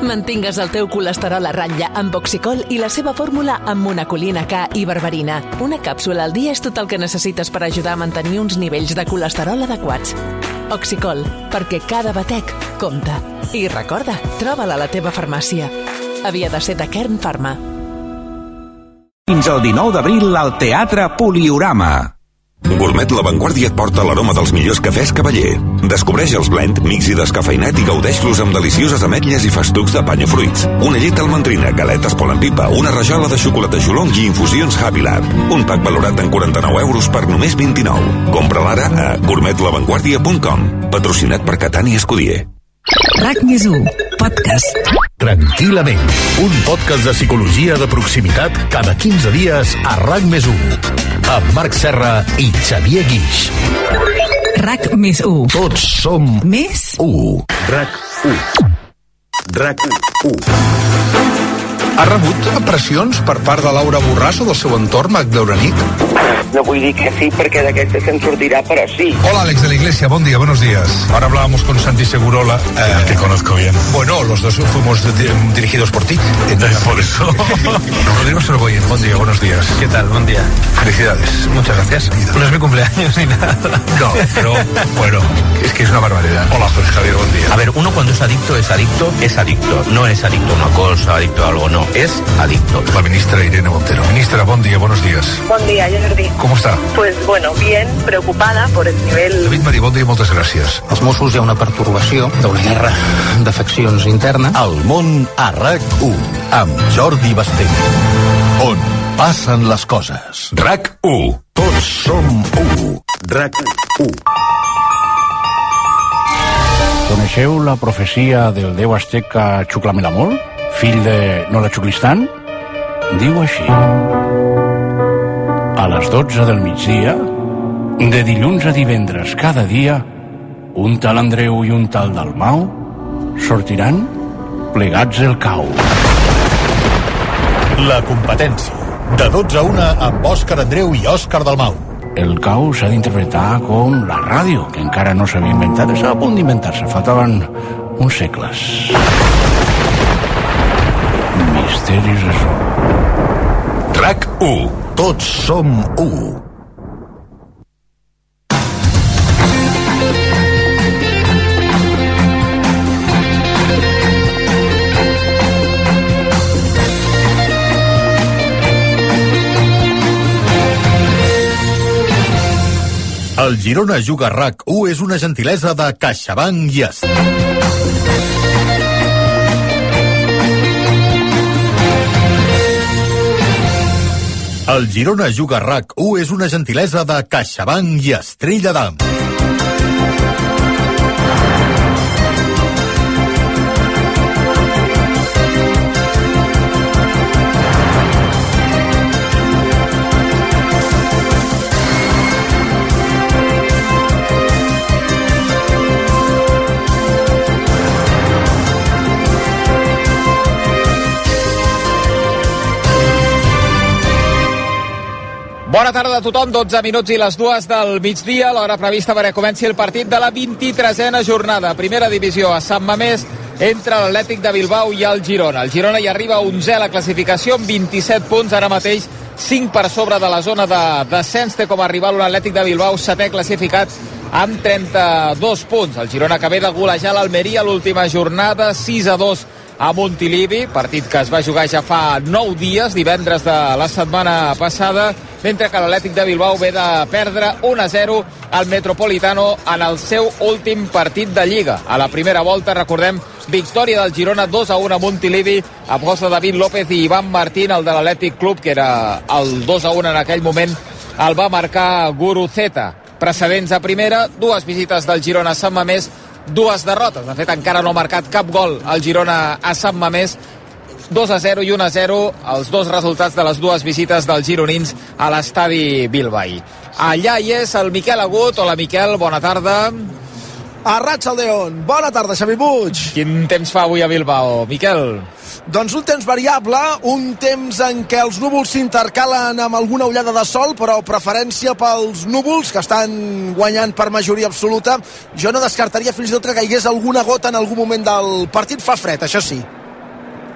Mantingues el teu colesterol a ratlla amb Oxicol i la seva fórmula amb monacolina K i berberina. Una càpsula al dia és tot el que necessites per ajudar a mantenir uns nivells de colesterol adequats. Oxicol, perquè cada batec compta. I recorda, troba-la a la teva farmàcia. Havia de ser de Kern Pharma. Fins al 19 d'abril al Teatre Poliorama. Gourmet La Vanguardia et porta l'aroma dels millors cafès Cavaller. Descobreix els blend, mix i descafeinat i gaudeix-los amb delicioses ametlles i festucs de panyo fruits. Una llet almendrina, galetes Pol en Pipa, una rajola de xocolata Xolong i infusions Happy Lab. Un pack valorat en 49 euros per només 29. Compra-la ara a gourmetlavanguardia.com. Patrocinat per Catani Escudier. RAC+1, podcast. Tranquil·lament, un podcast de psicologia de proximitat cada 15 dies a RAC+1, amb Marc Serra i Xavier Guix. RAC+1. Tots som més 1. RAC1. RAC1. Ha rebut pressions per part de Laura Borràs o del seu entorn magdauranic? No vull dir que sí, perquè d'aquesta se'n sortirà, però sí. Hola, Alex de la Iglesia, buen día, buenos días. Ahora hablábamos con Santi Segurola. Te conozco bien. Bueno, los dos fuimos dirigidos por ti. Por eso. Rodrigo Sorogoyen, buen día, buenos días. ¿Qué tal? Buen día. Felicidades. Muchas gracias. No es mi cumpleaños ni nada. No, pero bueno, es que es una barbaridad. Hola, José Javier, buen día. A ver, uno cuando es adicto, es adicto. No es adicto a una cosa, adicto a algo, no. Es adicto. La ministra Irene Montero. Ministra, buen día, buenos días. Bon dia, Jordi. ¿Cómo está? Pues bueno, bien, preocupada por el nivel... David Marí, bon dia i moltes gràcies. Als Mossos hi ha una pertorbació d'una guerra de faccions interna. El món a RAC1, amb Jordi Basté. On passen les coses. RAC1. Tots som 1. RAC1. Coneixeu la profecia del déu azteca Xuclamelamol, fill de Nola Xuclistan? Diu així: a les 12 del migdia, de dilluns a divendres cada dia, un tal Andreu i un tal Dalmau sortiran plegats el cau. La competència. De 12 a 1 amb Òscar Andreu i Òscar Dalmau. El cau s'ha d'interpretar com la ràdio, que encara no s'havia inventat. Estava a punt d'inventar-se, faltaven uns segles. Misteris de so. RAC1. Tots som 1. El Girona Juga RAC1 és una gentilesa de CaixaBank i El Girona Juga RAC1 és una gentilesa de CaixaBank i Estrella d'Am. Bona tarda a tothom, 12 minuts i les 2 del migdia, l'hora prevista perquè comenci el partit de la 23a jornada. Primera divisió a Sant Mamés entre l'Atlètic de Bilbao i el Girona. El Girona hi arriba 11è a la classificació amb 27 punts, ara mateix 5 per sobre de la zona de descens. Té com a rival un Atlètic de Bilbao 7è classificat amb 32 punts. El Girona que ve de golejar l'Almeria l'última jornada, 6-2 a Montilivi, partit que es va jugar ja fa 9 dies, divendres de la setmana passada, mentre que l'Atlètic de Bilbao ve de perdre 1-0 al Metropolitano en el seu últim partit de Lliga. A la primera volta, recordem, victòria del Girona 2-1 a Montilivi, amb gols de David López i Ivan Martín. El de l'Atlètic Club, que era el 2-1 en aquell moment, el va marcar Guruceta. Precedents a primera, 2 visites del Girona a Sant Mamés, 2 derrotes. De fet, encara no ha marcat cap gol el Girona a Sant Mamés. 2-0 i 1-0, els dos resultats de les 2 visites dels gironins a l'estadi bilbaí. Allà hi és el Miquel Agut. Hola, Miquel, bona tarda. A Ratxaldeon, bona tarda, Xavi Puig. Quin temps fa avui a Bilbao, Miquel? Doncs un temps variable, un temps en què els núvols s'intercalen amb alguna ullada de sol, però preferència pels núvols, que estan guanyant per majoria absoluta. Jo no descartaria fins i tot que caigués alguna gota en algun moment del partit. Fa fred, això sí.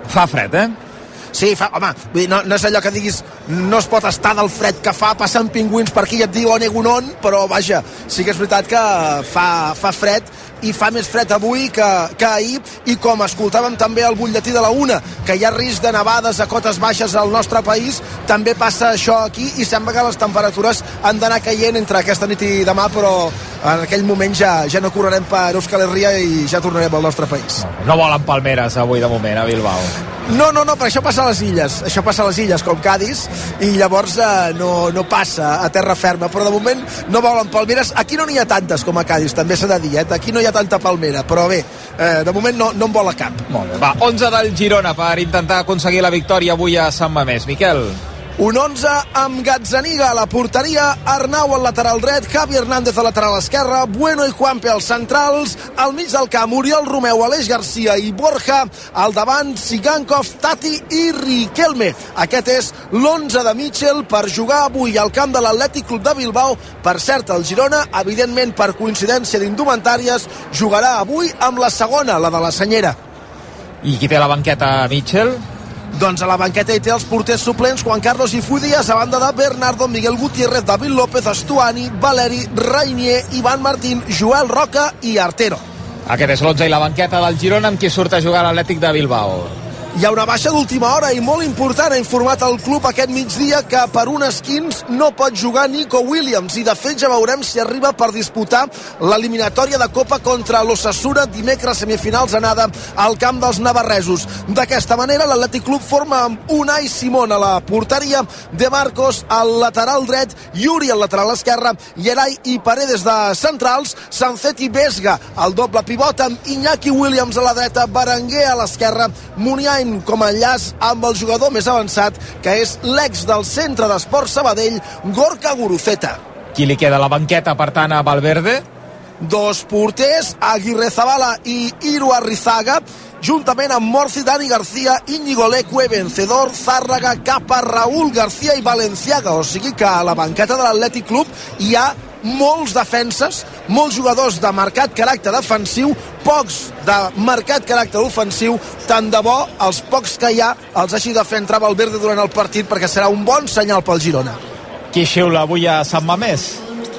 Fa fred, Sí, home, no és allò que diguis no es pot estar del fred que fa, passen pingüins per aquí i et diuen Egunon, però vaja, sí que és veritat que fa fred i fa més fred avui que ahir, i com escoltàvem també al butlletí de la 1, que hi ha risc de nevades a cotes baixes al nostre país, també passa això aquí, i sembla que les temperatures han d'anar caient entre aquesta nit i demà, però en aquell moment ja no correrem per Euskal Herria i ja tornarem al nostre país. No volen palmeres avui de moment a Bilbao. No, però això passa a les illes, com Cádiz, i llavors no passa a terra ferma, però de moment no volen palmeres. Aquí no n'hi ha tantes com a Cádiz, també s'ha de dir, aquí no hi ha tanta palmera, però bé, de moment no en vola cap. Molt bé, va, 11 del Girona per intentar aconseguir la victòria avui a Sant Mamés. Miquel. Un 11 amb Gazzaniga a la porteria, Arnau al lateral dret, Javi Hernández al lateral esquerre, Bueno i Juanpe als centrals, al mig del camp Oriol Romeu, Aleix Garcia i Borja, al davant Sigankov, Tati i Riquelme. Aquest és l'11 de Mitchell per jugar avui al camp de l'Atlètic Club de Bilbao. Per cert, el Girona, evidentment per coincidència d'indumentàries, jugarà avui amb la segona, la de la Senyera. I qui té la banqueta, Mitchell? Doncs a la banqueta hi té els porters suplents Juan Carlos Ifudias, a banda de Bernardo, Miguel Gutiérrez, David López, Estuani, Valeri, Rainier, Ivan Martín, Joel Roca i Artero. Aquest és l'11 i la banqueta del Girona, amb qui surt a jugar l'Atlètic de Bilbao. Hi ha una baixa d'última hora i molt important. Ha informat el club aquest migdia que per un esquins no pot jugar Nico Williams, i de fet ja veurem si arriba per disputar l'eliminatòria de Copa contra l'Osasuna dimecres, semifinals anada al camp dels navarresos. D'aquesta manera l'Atlètic Club forma amb Unai Simón a la porteria, De Marcos al lateral dret, Yuri al lateral esquerre, Yeray i Paredes de centrals, Sancet i Vesga al doble pivot, amb Iñaki Williams a la dreta, Berenguer a l'esquerra, Muniain com a enllaç amb el jugador més avançat, que és l'ex del Centre d'Esport Sabadell, Gorka Guruceta. Qui li queda a la banqueta, per tant, a Valverde? Dos porters, Aguirrezabala i Iru Arrizaga, juntament amb Morci, Dani García, Íñigo Leque, Vencedor, Zárraga, Capa, Raúl García i Valenciaga. O sigui que a la banqueta de l'Atlètic Club hi ha molts defenses, molts jugadors de marcat caràcter defensiu, pocs de marcat caràcter ofensiu. Tant de bo els pocs que hi ha els hagi de fer entrar Valverde durant el partit, perquè serà un bon senyal pel Girona. Qui xiula avui a Sant Mamés?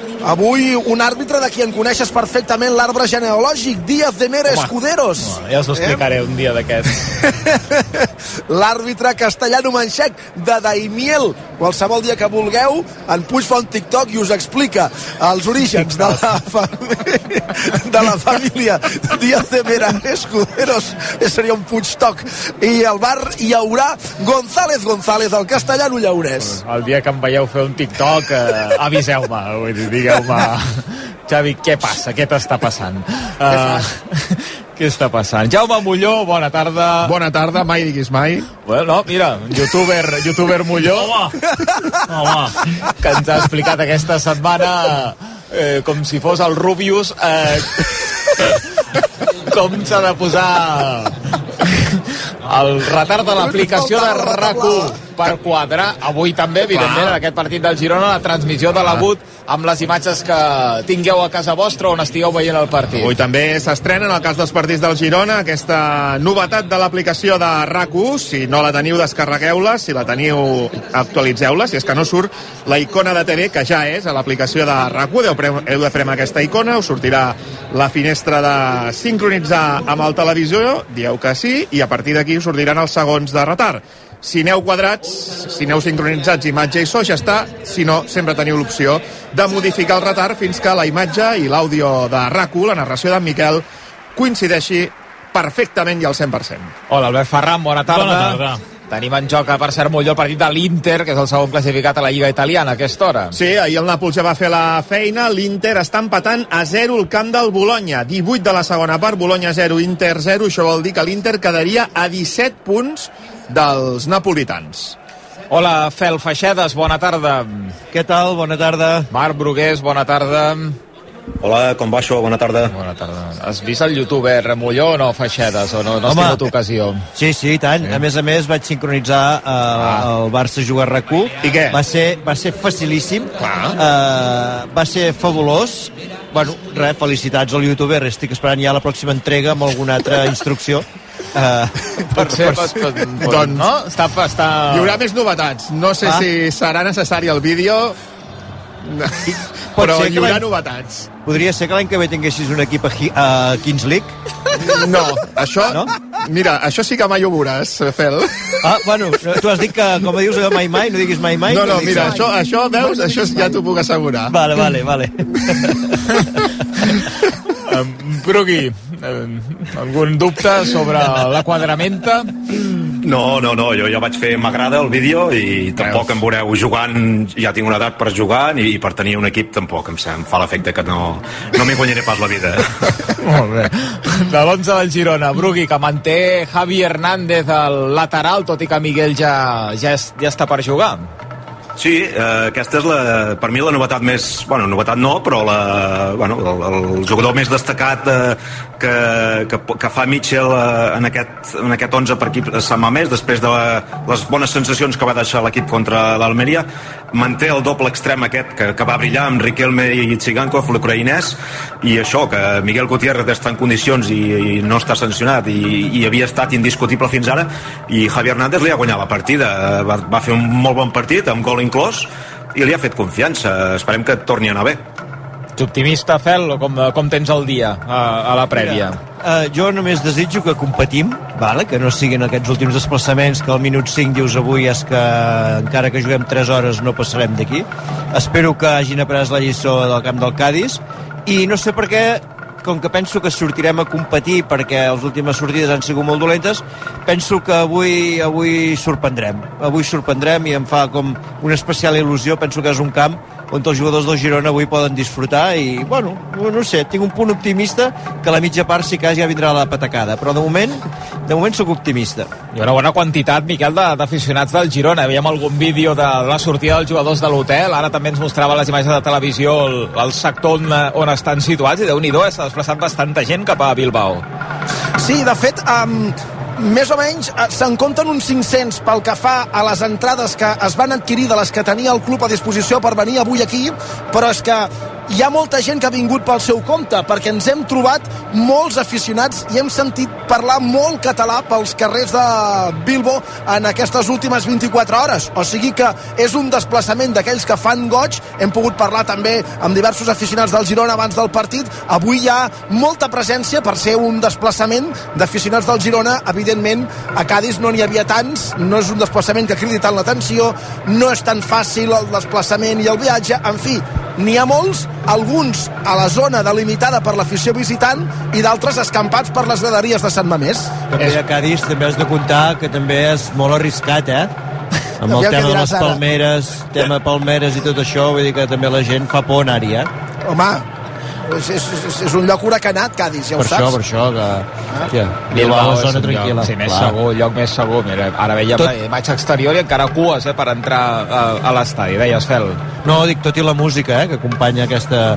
Avui un àrbitre de qui en coneixes perfectament l'arbre genealògic, Díaz de Mera Escuderos. Ja us ho explicaré un dia d'aquest. L'àrbitre castellano manxec de Daimiel. Qualsevol dia que vulgueu, en Puig fa un TikTok i us explica els orígens de la família Díaz de Mera Escuderos. Seria un Puigtoc. I al bar hi haurà González, el castellano lleonès. El dia que em veieu fer un TikTok, aviseu-me, vull dir, digueu-me, Xavi, què passa? Què t'està passant? Què està passant? Jaume Molló, bona tarda. Bona tarda, mai diguis mai. Bueno, no, mira, youtuber Molló, home, que ens ha explicat aquesta setmana com si fos el Rubius com s'ha de posar el retard de l'aplicació de RAC1 per quadrar avui també, evidentment, en aquest partit del Girona, la transmissió de l'Abut amb les imatges que tingueu a casa vostra on estigueu veient el partit. Avui també s'estrena, en el cas dels partits del Girona, aquesta novetat de l'aplicació de RAC1. Si no la teniu, descarregueu-la. Si la teniu, actualitzeu-la. Si és que no surt la icona de TV, que ja és a l'aplicació de RAC1. Heu de prémer aquesta icona, us sortirà la finestra de sincronitzar amb el televisor, dieu que sí, i a partir d'aquí us sortiran els segons de retard. Si aneu quadrats, si aneu sincronitzats imatge i so, ja està. Si no, sempre teniu l'opció de modificar el retard fins que la imatge i l'àudio de RAC1, la narració d'en Miquel, coincideixi perfectament i al 100%. Hola, Albert Ferran, bona tarda. Bona tarda. Tenim en joc, per cert, molt el partit de l'Inter, que és el segon classificat a la Lliga Italiana a aquesta hora. Sí, ahir el Nàpols ja va fer la feina. L'Inter està empatant a 0 al camp del Bologna. 18 de la segona part, Bologna 0, Inter 0. Això vol dir que l'Inter quedaria a 17 punts dels napolitans. Hola, Fel Feixedes, bona tarda. Què tal? Bona tarda. Marc Brugués, bona tarda. Hola, com va això? Bona tarda. Bona tarda. Has vist el youtuber Remulló o no, Feixedes, o no has tingut ocasió? Sí, i tant. Sí. A més, vaig sincronitzar el Barça jugar RAC1. I què? Va ser facilíssim. Va ser fabulós. Bueno, res, felicitats al youtuber. Estic esperant ja la pròxima entrega amb alguna altra instrucció. Doncs no? Hi haurà més novetats. No sé si serà necessari el vídeo, però hi haurà novetats. Podria ser que l'any que ve tinguessis un equip a Kings League? No, això... No? Mira, això sí que mai ho veuràs, Fel. Bueno, tu has dit que, com dius, mai, no diguis mai. No, mira, això veus, això ja t'ho puc assegurar. Vale. Brugui, algun dubte sobre l'aquadramenta? No, jo ja vaig fer m'agrada el vídeo i tampoc em veureu jugant, ja tinc una edat per jugar i per tenir un equip tampoc em fa l'efecte que no m'hi guanyaré pas la vida. Molt bé. De l'11 del Girona, Brugui, que manté Javi Hernández al lateral, tot i que Miguel ja està per jugar. Sí, aquesta és per mi la novetat més... Bueno, novetat no, però el jugador més destacat que fa Mitchell en aquest 11 per equip Sant Mamés, després de les bones sensacions que va deixar l'equip contra l'Almeria. Manté el doble extrem aquest que va brillar amb Riquelme i Tsigankov, l'ucraïnès, i això, que Miguel Gutiérrez està en condicions i no està sancionat i havia estat indiscutible fins ara, i Javi Hernández li ha guanyat la partida. Va fer un molt bon partit, amb gol inclòs, i li ha fet confiança. Esperem que torni a anar bé. Ets optimista, Fel, o com tens el dia a la prèvia? Jo només desitjo que competim, que no siguin aquests últims desplaçaments que al minut 5 dius avui és que encara que juguem 3 hores no passarem d'aquí. Espero que hagin après la lliçó del camp del Cádiz, i no sé per què, com que penso que sortirem a competir perquè les últimes sortides han sigut molt dolentes, penso que avui sorprendrem i em fa com una especial il·lusió. Penso que és un camp on els jugadors del Girona avui poden disfrutar i, bueno, no sé, tinc un punt optimista que a la mitja part sí que ja vindrà la patacada, però de moment sóc optimista. Hi ha una bona quantitat, Miquel, d'aficionats del Girona. Veiem algun vídeo de la sortida dels jugadors de l'hotel, ara també ens mostrava les imatges de televisió el sector on estan situats, i Déu-n'hi-do, s'ha desplaçat bastanta gent cap a Bilbao. Sí, de fet, més o menys se'n compten uns 500 pel que fa a les entrades que es van adquirir de les que tenia el club a disposició per venir avui aquí, però és que hi ha molta gent que ha vingut pel seu compte, perquè ens hem trobat molts aficionats i hem sentit parlar molt català pels carrers de Bilbo en aquestes últimes 24 hores. O sigui que és un desplaçament d'aquells que fan goig. Hem pogut parlar també amb diversos aficionats del Girona abans del partit. Avui hi ha molta presència per ser un desplaçament d'aficionats del Girona. Evidentment, a Cádiz no n'hi havia tants, no és un desplaçament que cridi tant l'atenció, no és tan fàcil el desplaçament i el viatge, en fi, n'hi ha molts, alguns a la zona delimitada per l'afició visitant i d'altres escampats per les graderies de Sant Mamés. També a Cádiz també has de comptar que també és molt arriscat, amb el tema de les palmeres, tema palmeres i tot això, vull dir que també la gent fa por anar-hi, Home, és un lloc huracanat, Cádiz, ja ho saps. Per això, que Bilbao és zona tranquil·la. Sí, lloc més segur. Mira, ara veiem la imatge exterior i encara cues per entrar a l'estadi. Deies, Fel? No, dic, tot i la música que acompanya aquesta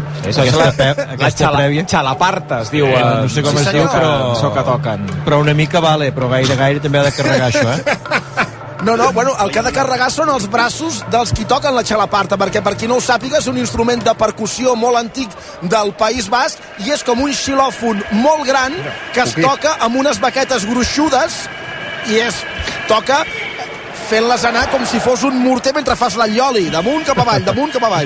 prèvia. Xalaparta es diu. No sé com es diu, però... Això que toquen. Però una mica vale, però gaire també ha de carregar això, No, bueno, el que ha de carregar són els braços dels qui toquen la xalaparta, perquè per qui no ho sàpiga és un instrument de percussió molt antic del País Basc i és com un xilòfon molt gran que es toca amb unes baquetes gruixudes i toca fent-les anar com si fos un morter mentre fas l'allioli, damunt cap avall.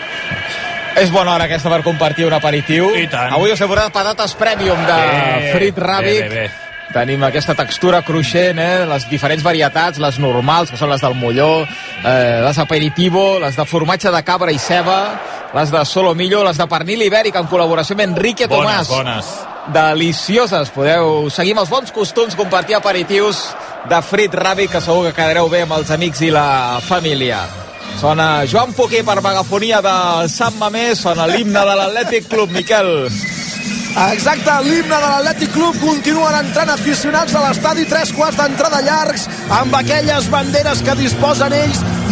És bona hora aquesta per compartir un aperitiu. Avui us he posat patates premium de Frit Ràbic. Bé. Tenim aquesta textura cruixent, les diferents varietats, les normals, que són les del Molló, les aperitivo, les de formatge de cabra i ceba, les de solomillo, les de pernil ibèric en col·laboració amb Enrique Tomàs. Bones. Delicioses. Podeu seguir amb els bons costums, compartir aperitius de Frit Ràbic, que segur que quedareu bé amb els amics i la família. Sona Joan Poquer per megafonia de Sant Mamés, sona l'himne de l'Atlètic Club, Miquel. Exacte, l'himne de l'Atlètic Club. Continuen entrant aficionats a l'estadi, 3 quarts d'entrada llargs, amb aquelles banderes que disposen ells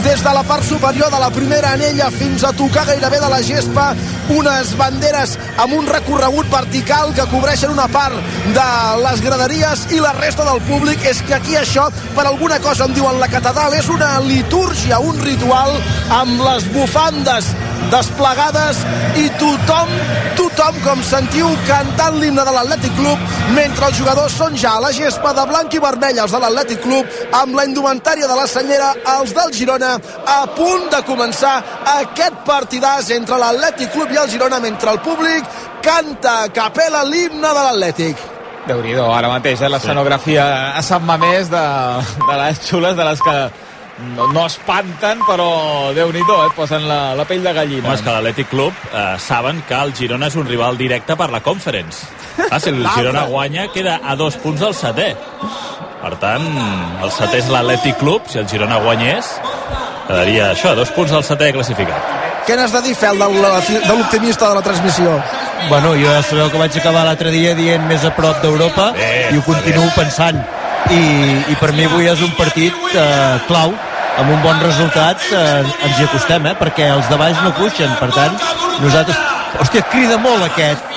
des de la part superior de la primera anella fins a tocar gairebé de la gespa unes banderes amb un recorregut vertical que cobreixen una part de les graderies i la resta del públic. És que aquí això, per alguna cosa em diuen la catedral, és una litúrgia, un ritual amb les bufandes desplegades i tothom, com sentiu, cantant l'himne de l'Atlètic Club, mentre els jugadors són ja a la gespa de blanc i vermell, els de l'Atlètic Club, amb la indumentària de la senyera, els del Girona, a punt de començar aquest partidàs entre l'Atlètic Club i el Girona, mentre el públic canta a capella l'himne de l'Atlètic. Déu-n'hi-do, ara mateix, l'escenografia a Sant Mamés de les xules, de les que no espanten, però Déu-n'hi-do, et posen la pell de gallina. És que l'Atlètic Club saben que el Girona és un rival directe per la Conference. Si el Girona guanya, queda a 2 punts del setè. Per tant, el setè és l'Atlètic Club. Si el Girona guanyés, quedaria això, a 2 punts del setè classificat. Què n'has de dir, Fel, de l'optimista de la transmissió? Bueno, jo ja sabeu que vaig acabar l'altre dia dient més a prop d'Europa i ho continuo pensant. I per mi avui és un partit clau. Amb un bon resultat ens hi acostem, perquè els de baix no fuixen. Per tant, nosaltres... Hòstia, crida molt aquest.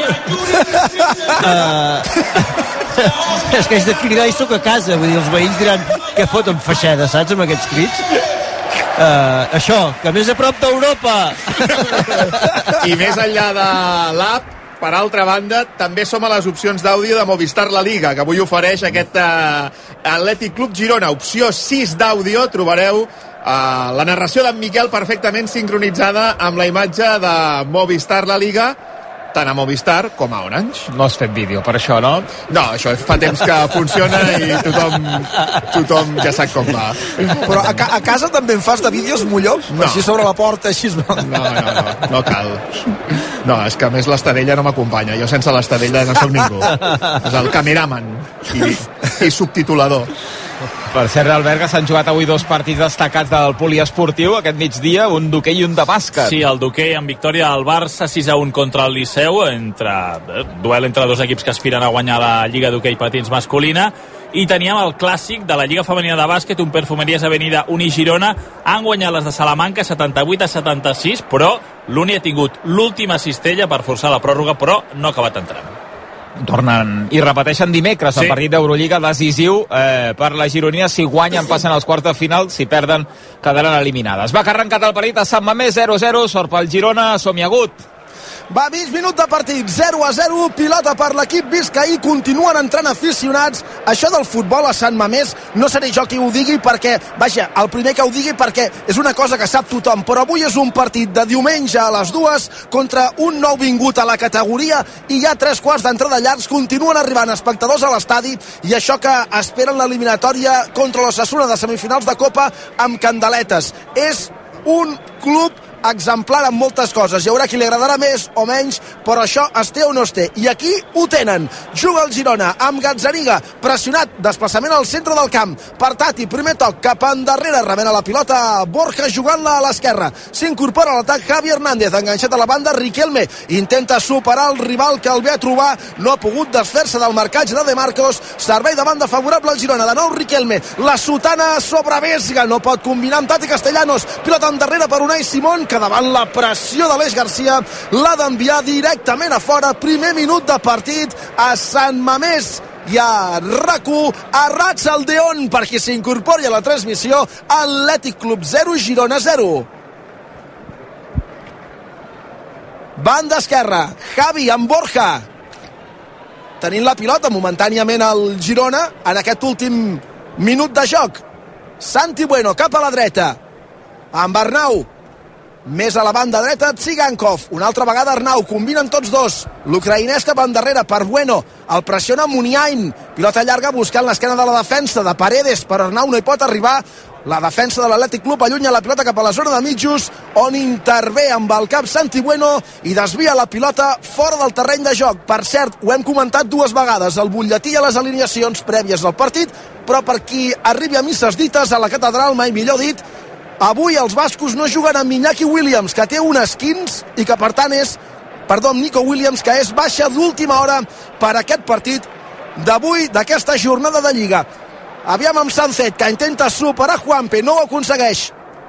És que haig de cridar i sóc a casa. Vull dir, els veïns diran què foten feixeda, saps, amb aquests crits? Això, que més a prop d'Europa. I més enllà de l'app, per altra banda, també som a les opcions d'àudio de Movistar La Liga, que avui ofereix aquest Atlètic Club Girona. Opció 6 d'àudio, trobareu la narració d'en Miquel perfectament sincronitzada amb la imatge de Movistar La Liga, tant a Movistar com a Orange. No has fet vídeo per això, no? No, això fa temps que funciona i tothom ja sap com va. Però a casa també en fas de vídeos, Molló? No. Així sobre la porta, així... No cal. No, és que a més l'Estadella no m'acompanya. Jo sense l'Estadella no soc ningú. És el cameraman i subtitulador. Per cert, Albert, que s'han jugat avui 2 partits destacats del poliesportiu aquest migdia, un d'hoquei i un de bàsquet. Sí, el d'hoquei amb victòria del Barça 6-1 contra el Liceu, duel entre 2 equips que aspiren a guanyar la Lliga d'Hoquei Patins masculina, i teníem el clàssic de la Lliga Femenina de Bàsquet, un Perfumeries Avenida Uni Girona. Han guanyat les de Salamanca 78-76, però l'Uni ha tingut l'última cistella per forçar la pròrroga, però no ha acabat entrant. Tornen i repeteixen dimecres el partit d'Eurolliga decisiu per la Gironina. Si guanyen passen als quarts de final, si perden quedaran eliminades. Va, que ha arrencat el partit a Sant Mamés, 0-0, sort pel Girona, somiagut. Va, 20 minuts de partit, 0-0, pilota per l'equip biscaí, continuen entrant aficionats. Això del futbol a Sant Mamés no seré jo qui ho digui perquè, vaja, el primer que ho digui perquè és una cosa que sap tothom, però avui és un partit de diumenge a les 2 contra un nou vingut a la categoria i hi ha 3 quarts d'entrada llargs, continuen arribant espectadors a l'estadi i això que esperen l'eliminatòria contra l'Osasuna de semifinals de Copa amb candeletes. És un club exemplar en moltes coses. Hi haurà qui li agradarà més o menys, però això es té o no es té. I aquí ho tenen. Juga el Girona amb Gazzaniga, pressionat, desplaçament al centre del camp. Per Tati, primer toc, cap endarrere, remena la pilota Borja jugant-la a l'esquerra. S'incorpora a l'atac Javi Hernández, enganxat a la banda Riquelme. Intenta superar el rival que el ve a trobar. No ha pogut desfer-se del marcatge de Marcos. Servei de banda favorable al Girona. De nou Riquelme. La sotana sobre Vesga. No pot combinar amb Tati Castellanos. Pilota endarrere per Unai Simón, que davant la pressió d'Aleix Garcia l'ha d'enviar directament a fora. Primer minut de partit a Sant Mamés i a RAC1, a Ratzaldeon, per qui s'incorpori a la transmissió. Atlètic Club 0, Girona 0. Banda esquerra, Javi amb Borja tenint la pilota momentàniament al Girona en aquest últim minut de joc. Santi Bueno cap a la dreta amb Arnau, més a la banda dreta Tsigankov, una altra vegada Arnau, combinen tots dos, l'ucraïnès cap endarrere per Bueno, el pressiona Muniain, pilota llarga buscant l'esquena de la defensa de Paredes, per Arnau no hi pot arribar. La defensa de l'Atlètic Club allunya la pilota cap a la zona de mitjos, on intervé amb el cap Santi Bueno i desvia la pilota fora del terreny de joc. Per cert, ho hem comentat 2 vegades, el butlletí a les alineacions prèvies del partit, però per qui arribi a misses dites a la catedral, mai millor dit, avui els bascos no juguen amb Iñaki Williams, que té un esquins i que per tant és, amb Nico Williams, que és baixa d'última hora per aquest partit d'avui, d'aquesta jornada de Lliga. Aviam amb Sánchez, que intenta superar Juanpe, no ho aconsegueix.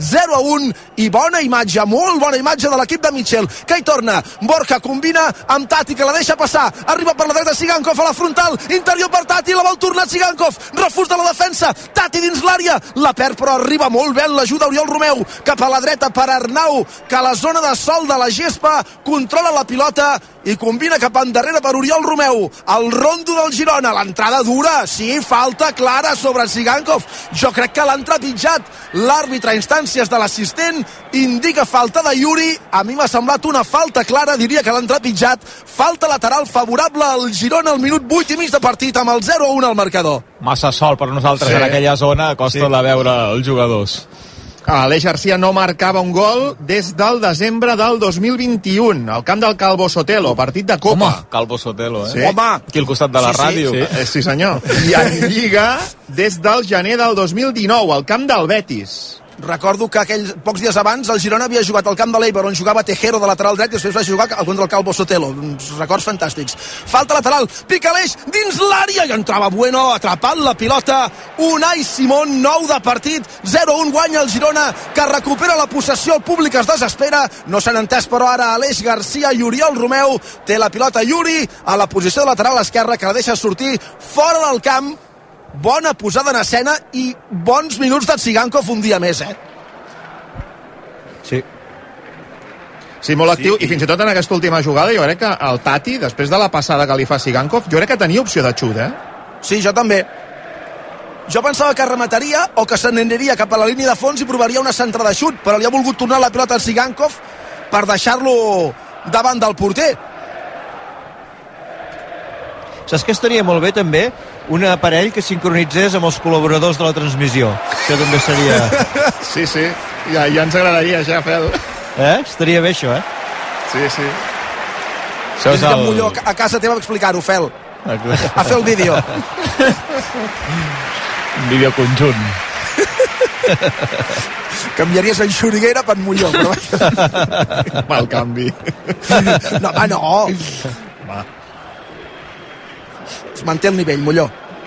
0-1 i bona imatge, molt bona imatge de l'equip de Mitchell, que hi torna. Borja combina amb Tati, que la deixa passar, arriba per la dreta Sigankov a la frontal, interior per Tati, la vol tornar Sigankov, refús de la defensa, Tati dins l'àrea, la perd però arriba molt bé l'ajuda Oriol Romeu, cap a la dreta per Arnau, que a la zona de sol de la gespa controla la pilota i combina cap endarrere per Oriol Romeu. El rondo del Girona, l'entrada dura, sí, falta clara sobre Sigankov. Jo crec que l'han trepitjat. L'àrbitre a instàncies de l'assistent indica falta de Yuri. A mi m'ha semblat una falta clara, diria que l'han trepitjat. Falta lateral favorable al Girona al minut 8 i mig de partit, amb el 0-1 al marcador. Massa sol per nosaltres en aquella zona, costa de veure els jugadors. Aleix Garcia no marcava un gol des del desembre del 2021 al camp del Calvo Sotelo, partit de Copa. Home, Calvo Sotelo, Sí. Home! Aquí al costat de la ràdio. Sí, senyor. I en Lliga des del gener del 2019 al camp del Betis. Recordo que aquells pocs dies abans el Girona havia jugat al camp de l'Eibar, on jugava Tejero de lateral dret, i després va jugar contra el Calvo Sotelo. Uns records fantàstics. Falta lateral, pica l'Eix dins l'àrea i entrava Bueno, atrapat la pilota. Unai Simón, 9 de partit, 0-1 guanya el Girona, que recupera la possessió, el públic es desespera. No s'han entès però ara Aleix Garcia i Oriol Romeu. Té la pilota Yuri a la posició de lateral esquerra, que la deixa sortir fora del camp. Bona posada en escena i bons minuts de Sigankov un dia més, Sí, molt actiu, i fins i tot en aquesta última jugada jo crec que el Tati, després de la passada que li fa Sigankov, jo crec que tenia opció de xut, Sí, jo també. Jo pensava que remataria o que s'aniria cap a la línia de fons i provaria una centrada de xut, però li ha volgut tornar la pilota a Sigankov per deixar-lo davant del porter. Saps que estaria molt bé també? Un aparell que sincronitzés amb els col·laboradors de la transmissió. Això també seria... Sí, ja ens agradaria ja, Fel. Estaria bé això, Sí. Això és el... Molló a casa teva a explicar-ho, Fel. A fer el vídeo. Un vídeo conjunt. Canviaries en Xuriguera per Molló, però... Mal canvi. No, home, no. Va. Es manté el nivell, Molló.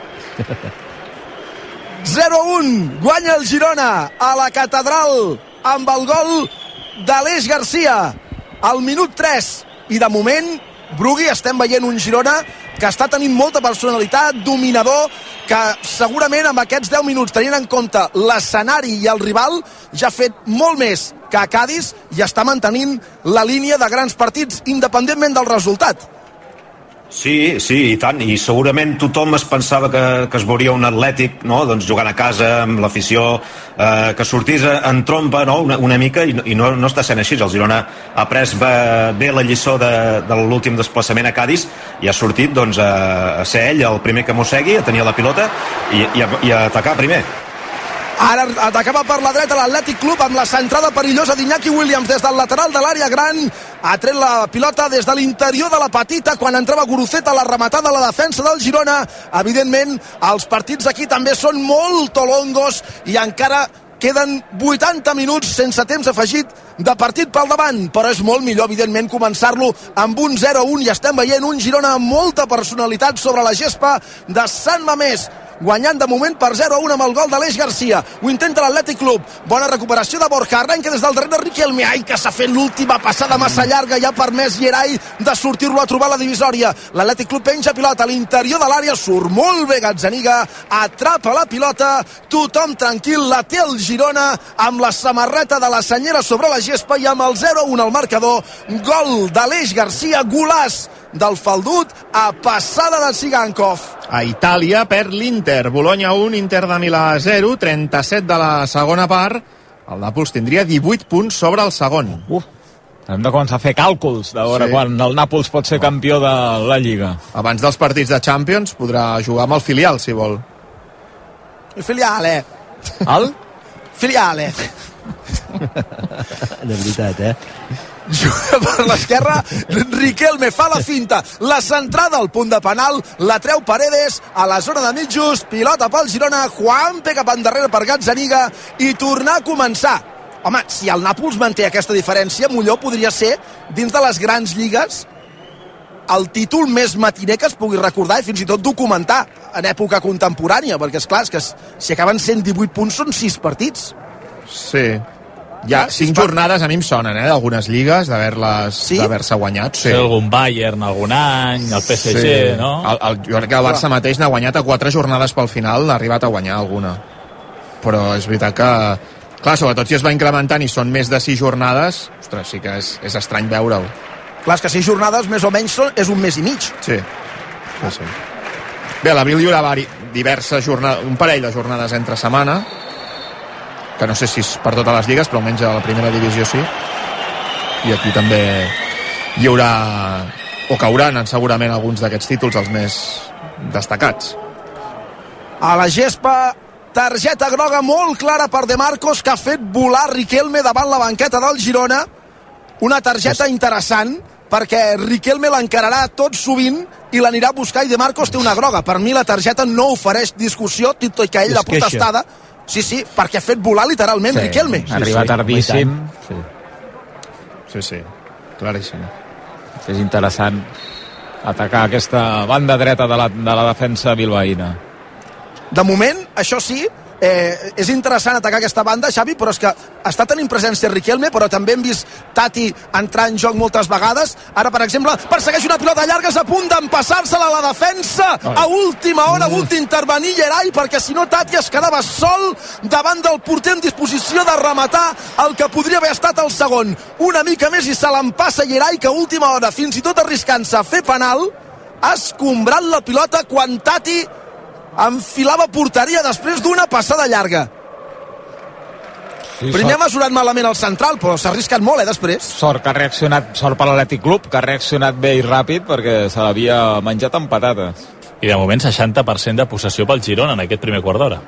0-1, guanya el Girona a la Catedral amb el gol d'Aleix Garcia al minut 3. I de moment, Brugui, estem veient un Girona que està tenint molta personalitat, dominador, que segurament amb aquests 10 minuts, tenint en compte l'escenari i el rival, ja ha fet molt més que a Cádiz i està mantenint la línia de grans partits, independentment del resultat. Sí, i tant, i segurament tothom es pensava que es veuria un Atlètic, no?, doncs jugant a casa amb l'afició, que sortís en trompa, no?, una mica, i no està sent així. El Girona ha pres bé la lliçó de l'últim desplaçament a Cádiz i ha sortit doncs a ser ell el primer que mossegui, a tenir la pilota i a atacar primer. Ara atacava per la dreta l'Atlètic Club amb la centrada perillosa d'Iñaki Williams des del lateral de l'àrea gran. Ha tret la pilota des de l'interior de la petita quan entrava Guruceta, la rematada a la defensa del Girona. Evidentment, els partits aquí també són molt tolongos i encara queden 80 minuts sense temps afegit de partit pel davant, però és molt millor, evidentment, començar-lo amb un 0-1 i estem veient un Girona amb molta personalitat sobre la gespa de Sant Mamés, guanyant de moment per 0-1 amb el gol d'Aleix Garcia. Ho intenta l'Atlètic Club. Bona recuperació de Borja. Arrenca des del darrere Riquelme. Ai, que s'ha fet l'última passada massa llarga i ha permès Gerai de sortir-lo a trobar la divisòria. L'Atlètic Club penja pilota a l'interior de l'àrea. Surt molt bé Gazzaniga. Atrapa la pilota. Tothom tranquil. La té el Girona amb la samarreta de la senyera sobre la gespa i amb el 0-1 al marcador. Gol d'Aleix Garcia. Golàs del Faldut a passada de Sigankov. A Itàlia perd l'Inter, Bologna 1, Inter de Milà 0, 37 de la segona part. El Nàpols tindria 18 punts sobre el segon. Hem de començar a fer càlculs de veure quan el Nàpols pot ser campió de la Lliga. Abans dels partits de Champions podrà jugar amb el filial, si vol. El filiale. El? Filiale. De veritat, Juga per l'esquerra, Riquelme fa la finta, la centrada al punt de penal, la treu Paredes a la zona de mitjos, pilota pel Girona, Juanpe cap endarrere per Gazzaniga i tornar a començar. Home, si el Nàpols manté aquesta diferència, Molló podria ser, dins de les grans lligues, el títol més matiner que es pugui recordar i fins i tot documentar en època contemporània, perquè és clar, és que si acaben sent 18 punts són 6 partits. Sí, Ja 5 jornades a mi em sonen, d'algunes lligues, d'haver-se guanyat. Sí, algun Bayern algun any, el PSG, no? Jo crec que el Barça mateix n'ha guanyat a 4 jornades pel final, n'ha arribat a guanyar alguna. Però és veritat que, clar, sobretot si es va incrementant i són més de 6 jornades, ostres, sí que és estrany veure-ho. Clar, és que 6 jornades més o menys és un mes i mig. Sí. Bé, a l'abril hi haurà diverses jornades, un parell de jornades entre setmana, que no sé si és per totes les lligues, però almenys a la primera divisió sí. I aquí també hi haurà, o cauran segurament alguns d'aquests títols, els més destacats. A la gespa, targeta groga molt clara per De Marcos, que ha fet volar Riquelme davant la banqueta del Girona. Una targeta interessant, perquè Riquelme l'encararà tot sovint i l'anirà a buscar, i De Marcos té una groga. Per mi la targeta no ofereix discussió, tot i que ell l'ha protestada. Sí, perquè ha fet volar literalment Riquelme. Arriba tardíssim. Sí, claríssim. És interessant atacar aquesta banda dreta de la defensa bilbaïna. De moment, això sí, és interessant atacar aquesta banda, Xavi, però és que està tenint presència Riquelme, però també hem vist Tati entrar en joc moltes vegades. Ara, per exemple, persegueix una pilota llarga, és a punt d'empassar-se-la a la defensa. A última hora ha hagut d'intervenir Gerai, perquè si no Tati es quedava sol davant del porter en disposició de rematar el que podria haver estat el segon. Una mica més i se l'empassa Gerai, que a última hora, fins i tot arriscant-se a fer penal, ha escombrat la pilota quan Tati enfilava porteria després d'una passada llarga. Primer ha mesurat malament el central, però s'ha arriscat molt, després. Sort que ha reaccionat, sort per l'Atlètic Club, que ha reaccionat bé i ràpid, perquè se l'havia menjat amb patates. I de moment 60% de possessió pel Girona en aquest primer quart d'hora.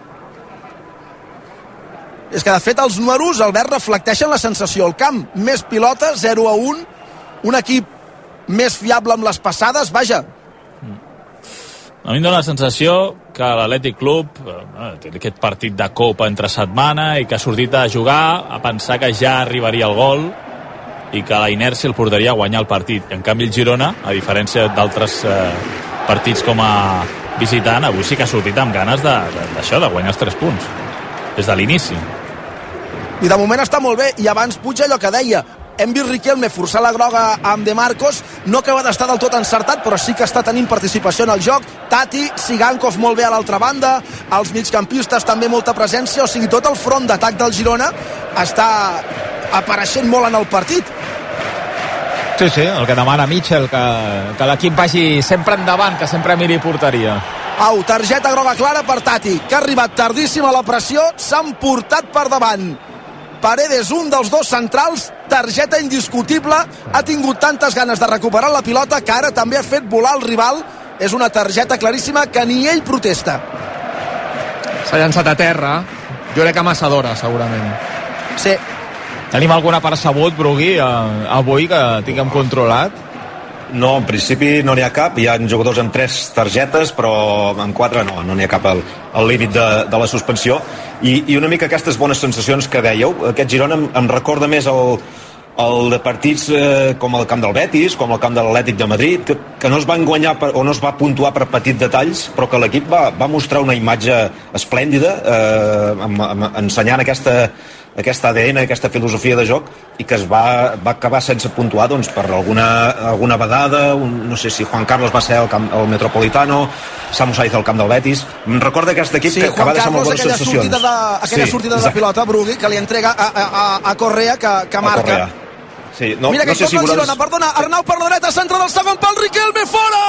És que de fet els números, Albert, reflecteixen la sensació al camp. Més pilotes, 0-1, un equip més fiable amb les passades, vaja. A mi em dóna la sensació que l'Atlètic Club té aquest partit de Copa entre setmana i que ha sortit a jugar a pensar que ja arribaria el gol i que la inèrcia el portaria a guanyar el partit. En canvi el Girona, a diferència d'altres partits com a visitant, avui sí que ha sortit amb ganes d'això, de guanyar els 3 punts des de l'inici. I de moment està molt bé, i abans Puig allò que deia, hem vist Riquelme forçar la groga amb De Marcos, no acaba d'estar del tot encertat, però sí que està tenint participació en el joc. Tati, Sigankov molt bé a l'altra banda, els migcampistes també molta presència, o sigui, tot el front d'atac del Girona està apareixent molt en el partit. Sí, el que demana Mitchell, que l'equip vagi sempre endavant, que sempre miri porteria. Au, targeta groga clara per Tati, que ha arribat tardíssim a la pressió, s'ha emportat per davant. Paredes, un dels dos centrals, targeta indiscutible, ha tingut tantes ganes de recuperar la pilota que ara també ha fet volar el rival. És una targeta claríssima que ni ell protesta. S'ha llançat a terra, jo crec que massa d'hora, segurament. Sí. Tenim alguna percebut, Brugui, avui que tinguem controlat? No, en principi no n'hi ha cap. Hi ha jugadors amb 3 targetes, però amb 4 no n'hi ha cap al límit de la suspensió. I una mica aquestes bones sensacions que dèieu, aquest Girona em recorda més el de partits com el camp del Betis, com el camp de l'Atlètic de Madrid, que no es van guanyar o no es va puntuar per petits detalls, però que l'equip va mostrar una imatge esplèndida, ensenyant aquesta ADN, aquesta filosofia de joc, i que es va acabar sense puntuar doncs, per alguna vedada, no sé si Juan Carlos va ser al Metropolitano, Samu Saiz al camp del Betis. Em recorda aquest equip que va deixar molt bones sensacions. Aquella sortida de pilota, Brugui, que li entrega a Correa, que marca. Correa. Sí, mira que cop el Girona, perdona, Arnau per la dreta, centre del segon pal, Riquelme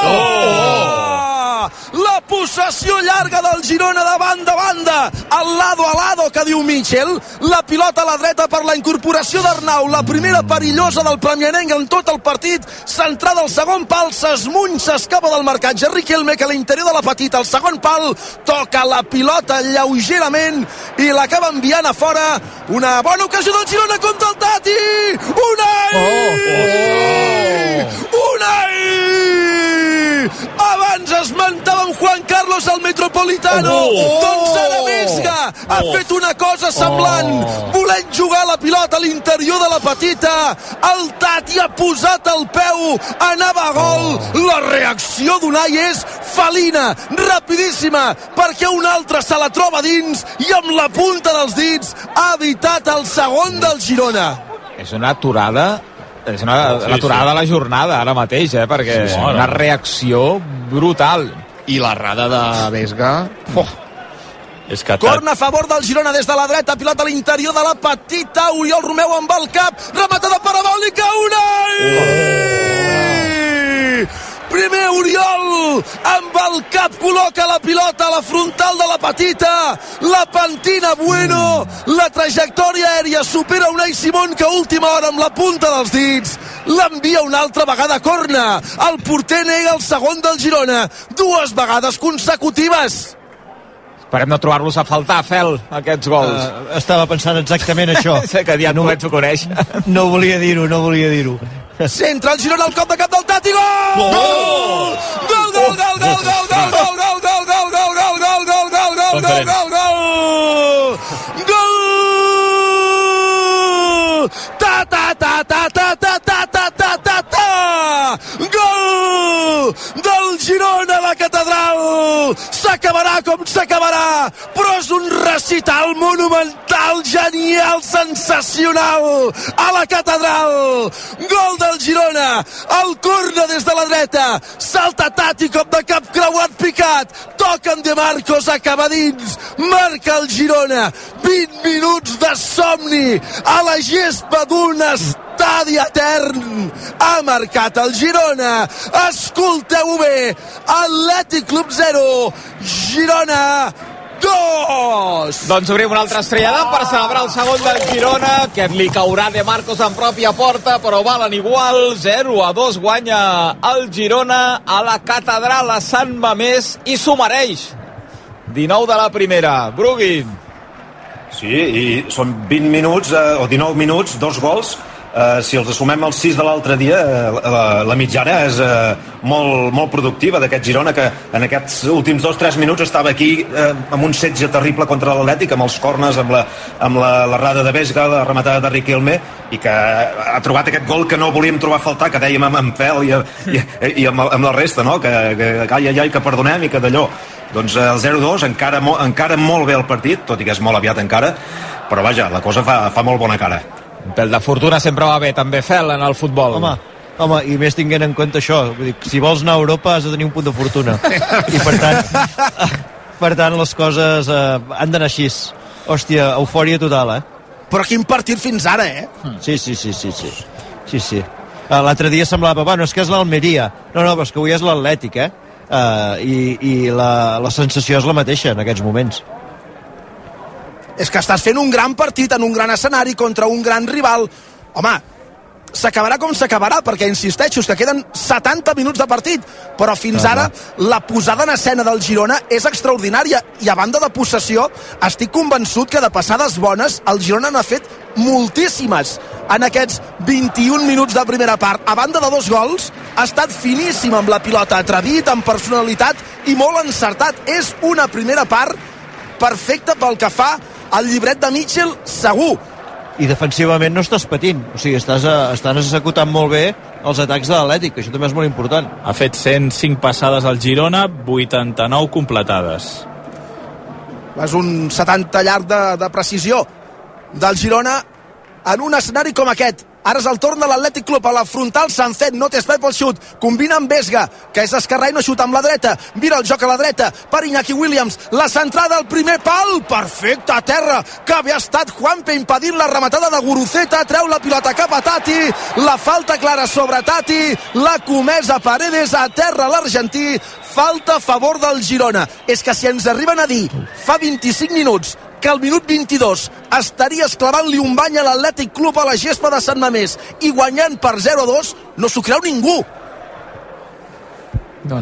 fora! La possessió llarga del Girona de banda a banda, al lado que diu Mitchell, la pilota a la dreta per la incorporació d'Arnau, la primera perillosa del premianenc en tot el partit, centrada al segon pal, s'esmuny, s'escapa del marcatge, Riquelme que a l'interior de la petita, al segon pal, toca la pilota lleugerament i l'acaba enviant a fora. Una bona ocasió del Girona contra el Tati! Unai! Abans esmentàvem Juan Carlos al Metropolitano. Doncs ara Vesga ha fet una cosa semblant, volent jugar la pilota a l'interior de la petita. El Tati ha posat el peu, anava a gol. La reacció d'Unai és felina, rapidíssima, perquè un altre se la troba dins i amb la punta dels dits ha evitat el segon del Girona. És una aturada, l'aturada de la jornada ara mateix, perquè és una reacció brutal. I l'errada de Vesga... Corna a favor del Girona des de la dreta, pilota a l'interior de la petita, Oriol Romeu amb el cap, rematada parabòlica, Unai! Primer Oriol amb el cap col·loca la pilota a la frontal de la petita, la pentina Bueno, la trajectòria aèria supera Unai Simón, que a última hora amb la punta dels dits l'envia una altra vegada a corna. El porter nega el segon del Girona 2 vegades consecutives. Esperem no trobar-los a faltar, Fel, aquests gols. Estava pensant exactament això. Sé que ja no ho coneix. No volia dir-ho. Centra el Girona al cop de cap del Tati, gol! Gol! Gol, gol, gol, gol, gol, gol, gol, gol, gol, gol, gol, gol, gol, gol, gol, gol, gol, gol, gol! Gol! Ta ta ta ta ta ta ta ta ta ta ta! Gol! Del Girona a la Catedral! S'acabarà com s'acabarà, però és un recital monumental, genial, sensacional a la Catedral. Gol del Girona, el corna des de la dreta, salta Tati, cop de cap creuat picat, toquen De Marcos, acaba dins, marca el Girona. 20 minuts de somni a la gespa d'un estadi etern. Ha marcat el Girona. Escolteu-ho bé, Atlètic Club 0, Girona 2. Doncs obrim una altra estrellada per celebrar el segon del Girona, que li caurà De Marcos en pròpia porta, però valen igual. 0-2 guanya el Girona a la Catedral a Sant Mamés i s'ho mereix. 19 de la primera. Brugui. Sí, i són 20 minuts o 19 minuts, 2 gols. Si els sumem els 6 de l'altre dia, la mitjana és molt productiva d'aquest Girona, que en aquests últims 2-3 minuts estava aquí amb un setge terrible contra l'Atlètic, amb els corners, amb l'errada de Vesga, la rematada de Riquelme, i que ha trobat aquest gol que no volíem trobar a faltar, que dèiem amb Fel i amb la resta, no? que ai, que perdonem i que d'allò. Doncs el 0-2, encara molt bé el partit, tot i que és molt aviat encara, però vaja, la cosa fa molt bona cara. Un pèl de fortuna sempre va bé, també, Fel, en el futbol. Home, i més tinguent en compte això, vull dir, si vols anar a Europa has de tenir un punt de fortuna. I per tant les coses han d'anar així. Hòstia, eufòria total, Però quin partit fins ara, Sí. L'altre dia semblava, bueno, és que és l'Almeria. No, però és que avui és l'Atlètic, I la sensació és la mateixa en aquests moments. És que estàs fent un gran partit en un gran escenari contra un gran rival. Home, s'acabarà com s'acabarà, perquè insisteixo, és que queden 70 minuts de partit, però fins ara la posada en escena del Girona és extraordinària, i a banda de possessió estic convençut que de passades bones el Girona n'ha fet moltíssimes en aquests 21 minuts de primera part. A banda de 2 gols, ha estat finíssim amb la pilota, atrevit, amb personalitat i molt encertat. És una primera part perfecta pel que fa al llibret de Mitchell, segur. I defensivament no estàs patint, o sigui, estan executant molt bé els atacs de l'Atlètic, que això també és molt important. Ha fet 105 passades al Girona, 89 completades. És un 70 llarg de precisió del Girona en un escenari com aquest. Ara és el torn de l'Atlètic Club a la frontal. Sancet no té espai pel xut, combina amb Vesga, que és esquerrà i no xuta amb la dreta, vira el joc a la dreta per Iñaki Williams, la centrada al primer pal, perfecte a terra, que havia estat Juanpe impedint la rematada de Guruceta, treu la pilota cap a Tati, la falta clara sobre Tati, la comesa Paredes, a terra l'argentí, falta a favor del Girona. És que si ens arriben a dir fa 25 minuts que al minut 22 estaries clavant-li un bany a l'Atlètic Club a la gespa de Sant Mamés i guanyant per 0-2, no s'ho creu ningú. No.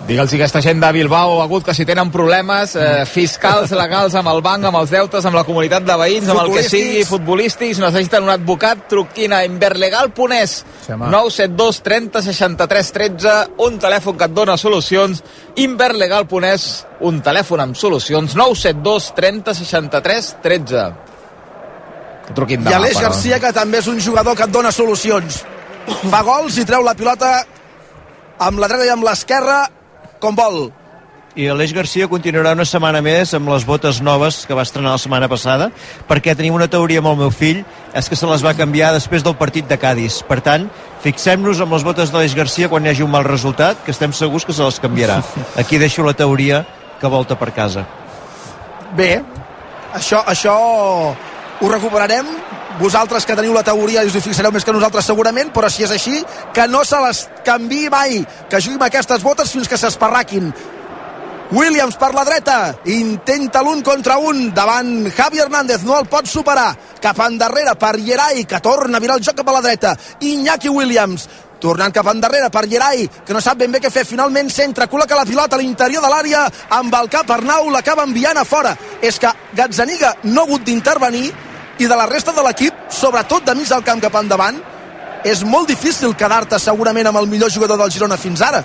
Digue'ls a aquesta gent de Bilbao Agut que si tenen problemes fiscals, legals, amb el banc, amb els deutes, amb la comunitat de veïns, amb el que sigui, futbolístics, necessiten un advocat, truquin a Inverlegal.es 972 30 63 13, un telèfon que et dona solucions. Inverlegal.es, un telèfon amb solucions. 972 30 63 13. Truquin demà. I Aleix Garcia, que també és un jugador que et dona solucions. Fa gols i treu la pilota amb la dreta i amb l'esquerra com vol. I Aleix Garcia continuarà una setmana més amb les botes noves que va estrenar la setmana passada, perquè tenim una teoria amb el meu fill, és que se les va canviar després del partit de Cádiz. Per tant, fixem-nos amb les botes d'Aleix Garcia quan hi hagi un mal resultat, que estem segurs que se les canviarà. Aquí deixo la teoria que volta per casa. Bé, això ho recuperarem. Vosaltres que teniu la teoria us hi fixareu més que nosaltres segurament, però si és així, que no se les canviï mai, que jugui amb aquestes botes fins que s'esparraquin. Williams per la dreta, intenta l'1 contra 1 davant Javi Hernández, no el pot superar, cap endarrere per Yeray, que torna a virar el joc cap a la dreta. Iñaki Williams tornant cap endarrere per Yeray, que no sap ben bé què fer, finalment centra, col·loca la pilota a l'interior de l'àrea, amb el cap Arnau l'acaba enviant a fora. És que Gazzaniga no ha hagut d'intervenir, i de la resta de l'equip, sobretot de mig del camp cap endavant, és molt difícil quedar-te segurament amb el millor jugador del Girona fins ara.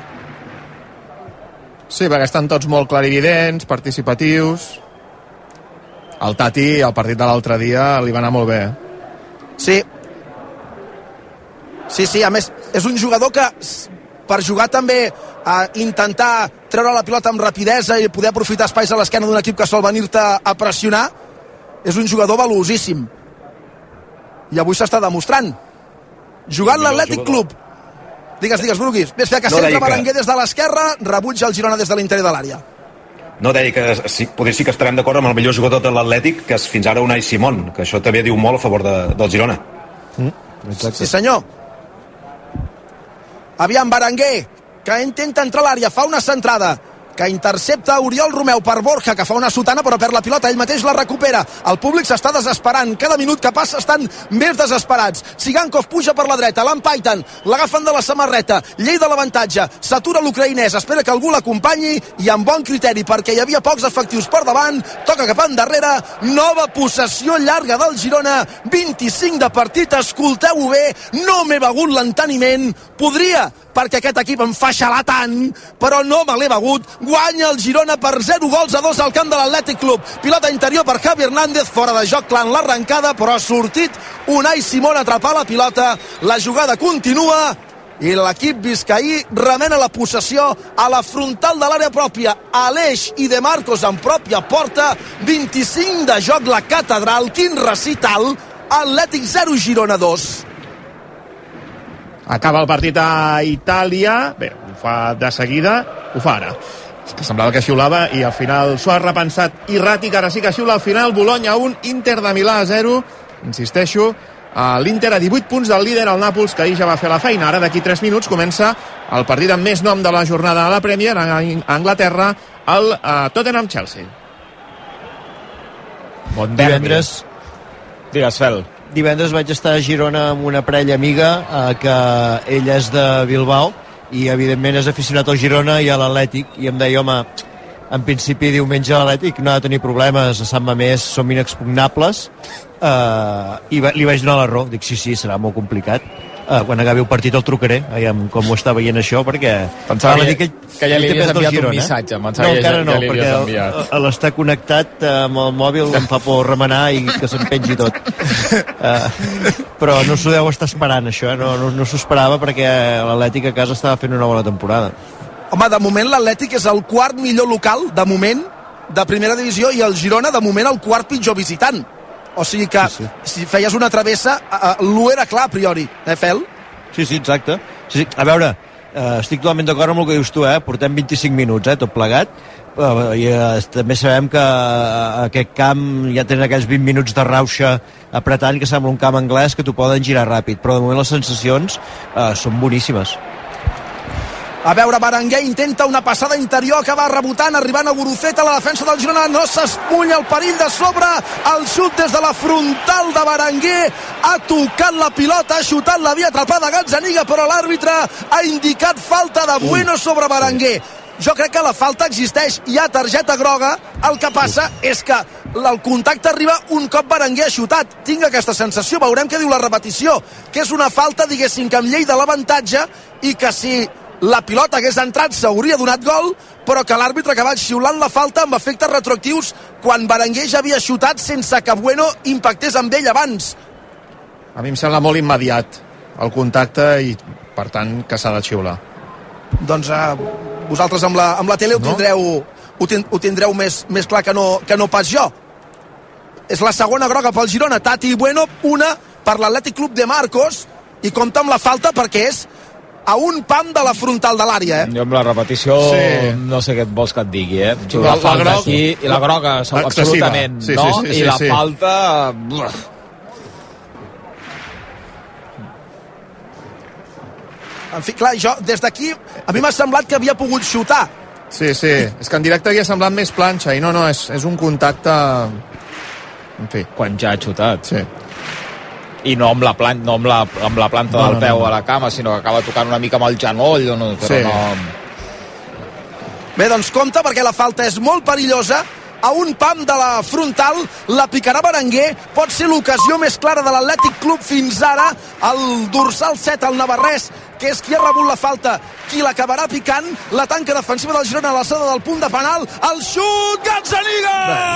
Sí, perquè estan tots molt clarividents, participatius. El Tati, al partit de l'altre dia, li va anar molt bé. Sí, a més, és un jugador que per jugar també a intentar treure la pilota amb rapidesa i poder aprofitar espais a l'esquena d'un equip que sol venir-te a pressionar, és un jugador valuosíssim. I avui s'està demostrant. Jugant l'Atlètic Club. Digues, Bruguis. Ves fer que centra Berenguer des de l'esquerra, rebutja el Girona des de l'interior de l'àrea. No, deia que potser sí que estarem d'acord amb el millor jugador de l'Atlètic, que és fins ara Unai Simón, que això també diu molt a favor del Girona. Sí, senyor. Aviam, Berenguer, que intenta entrar a l'àrea, fa una centrada, que intercepta Oriol Romeu per Borja, que fa una sotana però perd la pilota, ell mateix la recupera. El públic s'està desesperant, cada minut que passa estan més desesperats. Sigankov puja per la dreta, l'empaiten, l'agafen de la samarreta, llei de l'avantatge, s'atura l'ucraïnès, espera que algú l'acompanyi i amb bon criteri, perquè hi havia pocs efectius per davant, toca cap endarrere, nova possessió llarga del Girona, 25 de partit, escolteu-ho bé, no m'he begut l'enteniment, podria, perquè aquest equip em fa xalar tant, però no me l'he begut. Guanya el Girona per 0-2 al camp de l'Atlètic Club. Pilota interior per Javi Hernández, fora de joc clar en l'arrencada, però ha sortit Unai Simón a atrapar la pilota. La jugada continua i l'equip biscaí remena la possessió a la frontal de l'àrea pròpia. Aleix i De Marcos en pròpia porta, 25 de joc, la catedral. Quin recital. Atlètic 0, Girona 2. Acaba el partit a Itàlia. Bé, ho fa de seguida, ho fa ara. És que semblava que xiulava i al final s'ho ha repensat i Ràtic, ara sí que xiula al final. Bologna 1, Inter de Milà 0. Insisteixo, l'Inter a 18 punts del líder, el Nàpols, que ahir ja va fer la feina. Ara d'aquí 3 minuts comença el partit amb més nom de la jornada a la Premier, a Anglaterra, el Tottenham-Chelsea. Bon divendres. Digues, Fel. Divendres vaig estar a Girona amb una parella amiga que ella és de Bilbao i evidentment és aficionat al Girona i a l'Atlètic, i em deia, home, en principi diumenge l'Atlètic no ha de tenir problemes, a Sant Mamés som inexpugnables, i li vaig donar la raó. Dic, sí, serà molt complicat. Quan acabi el partit el trucaré, com ho està veient això, perquè pensava que ja li havies enviat un missatge. No, encara no, perquè l'estar connectat amb el mòbil em fa por remenar i que se'n pengi tot. Però no s'ho deu estar esperant, això, no s'ho esperava, perquè l'Atlètic a casa estava fent una bona temporada. Home, de moment l'Atlètic és el quart millor local, de moment, de primera divisió, i el Girona, de moment, el quart pitjor visitant. O sigui que, si feies una travessa, l'ho era clar a priori, Fel? Sí, exacte. Sí. A veure, estic totalment d'acord amb el que dius tu, portem 25 minuts, tot plegat, i també sabem que aquest camp ja tenen aquells 20 minuts de rauxa apretant, que sembla un camp anglès que t'ho poden girar ràpid, però de moment les sensacions són boníssimes. A veure, Berenguer intenta una passada interior, acaba rebotant, arribant a Guruceta, la defensa del Girona no s'espunya, el perill de sobre, el xut des de la frontal de Berenguer, ha tocat la pilota, ha xutat, l'havia atrapada Gazzaniga, però l'àrbitre ha indicat falta de Bueno sobre Berenguer. jo crec que la falta existeix, hi ha targeta groga, el que passa és que el contacte arriba un cop Berenguer ha xutat. Tinc aquesta sensació, veurem què diu la repetició, que és una falta, diguéssim, que amb llei de l'avantatge, i que si la pilota hagués entrat s'hauria donat gol, però que l'àrbitre ha acabat xiulant la falta amb efectes retroactius quan Berenguer ja havia xutat sense que Bueno impactés amb ell abans. A mi em sembla molt immediat el contacte i, per tant, que s'ha de xiular. Doncs vosaltres amb la tele ho tindreu més clar que no pas jo. És la segona groga pel Girona, Tati i Bueno, una per l'Atlètic Club de Marcos, i compta amb la falta perquè és a un pam de la frontal de l'àrea, Jo amb la repetició no sé què et vols que et digui, La falta aquí, i la groga absolutament, no? I la falta... En fi, clar, jo des d'aquí a mi m'ha semblat que havia pogut xutar. Sí, és que en directe havia semblat més planxa i no, és un contacte... En fi. Quan ja ha xutat. Sí. I no amb la planta del peu a la cama, sinó que acaba tocant una mica amb el genoll, Bé, doncs compte, perquè la falta és molt perillosa, a un pam de la frontal, la picarà Berenguer, pot ser l'ocasió més clara de l'Atlètic Club fins ara, el dorsal 7, el navarrès, que és qui ha rebut la falta, qui l'acabarà picant, la tanca defensiva del Girona a l'alçada del punt de penal, el xut, Gazzaniga!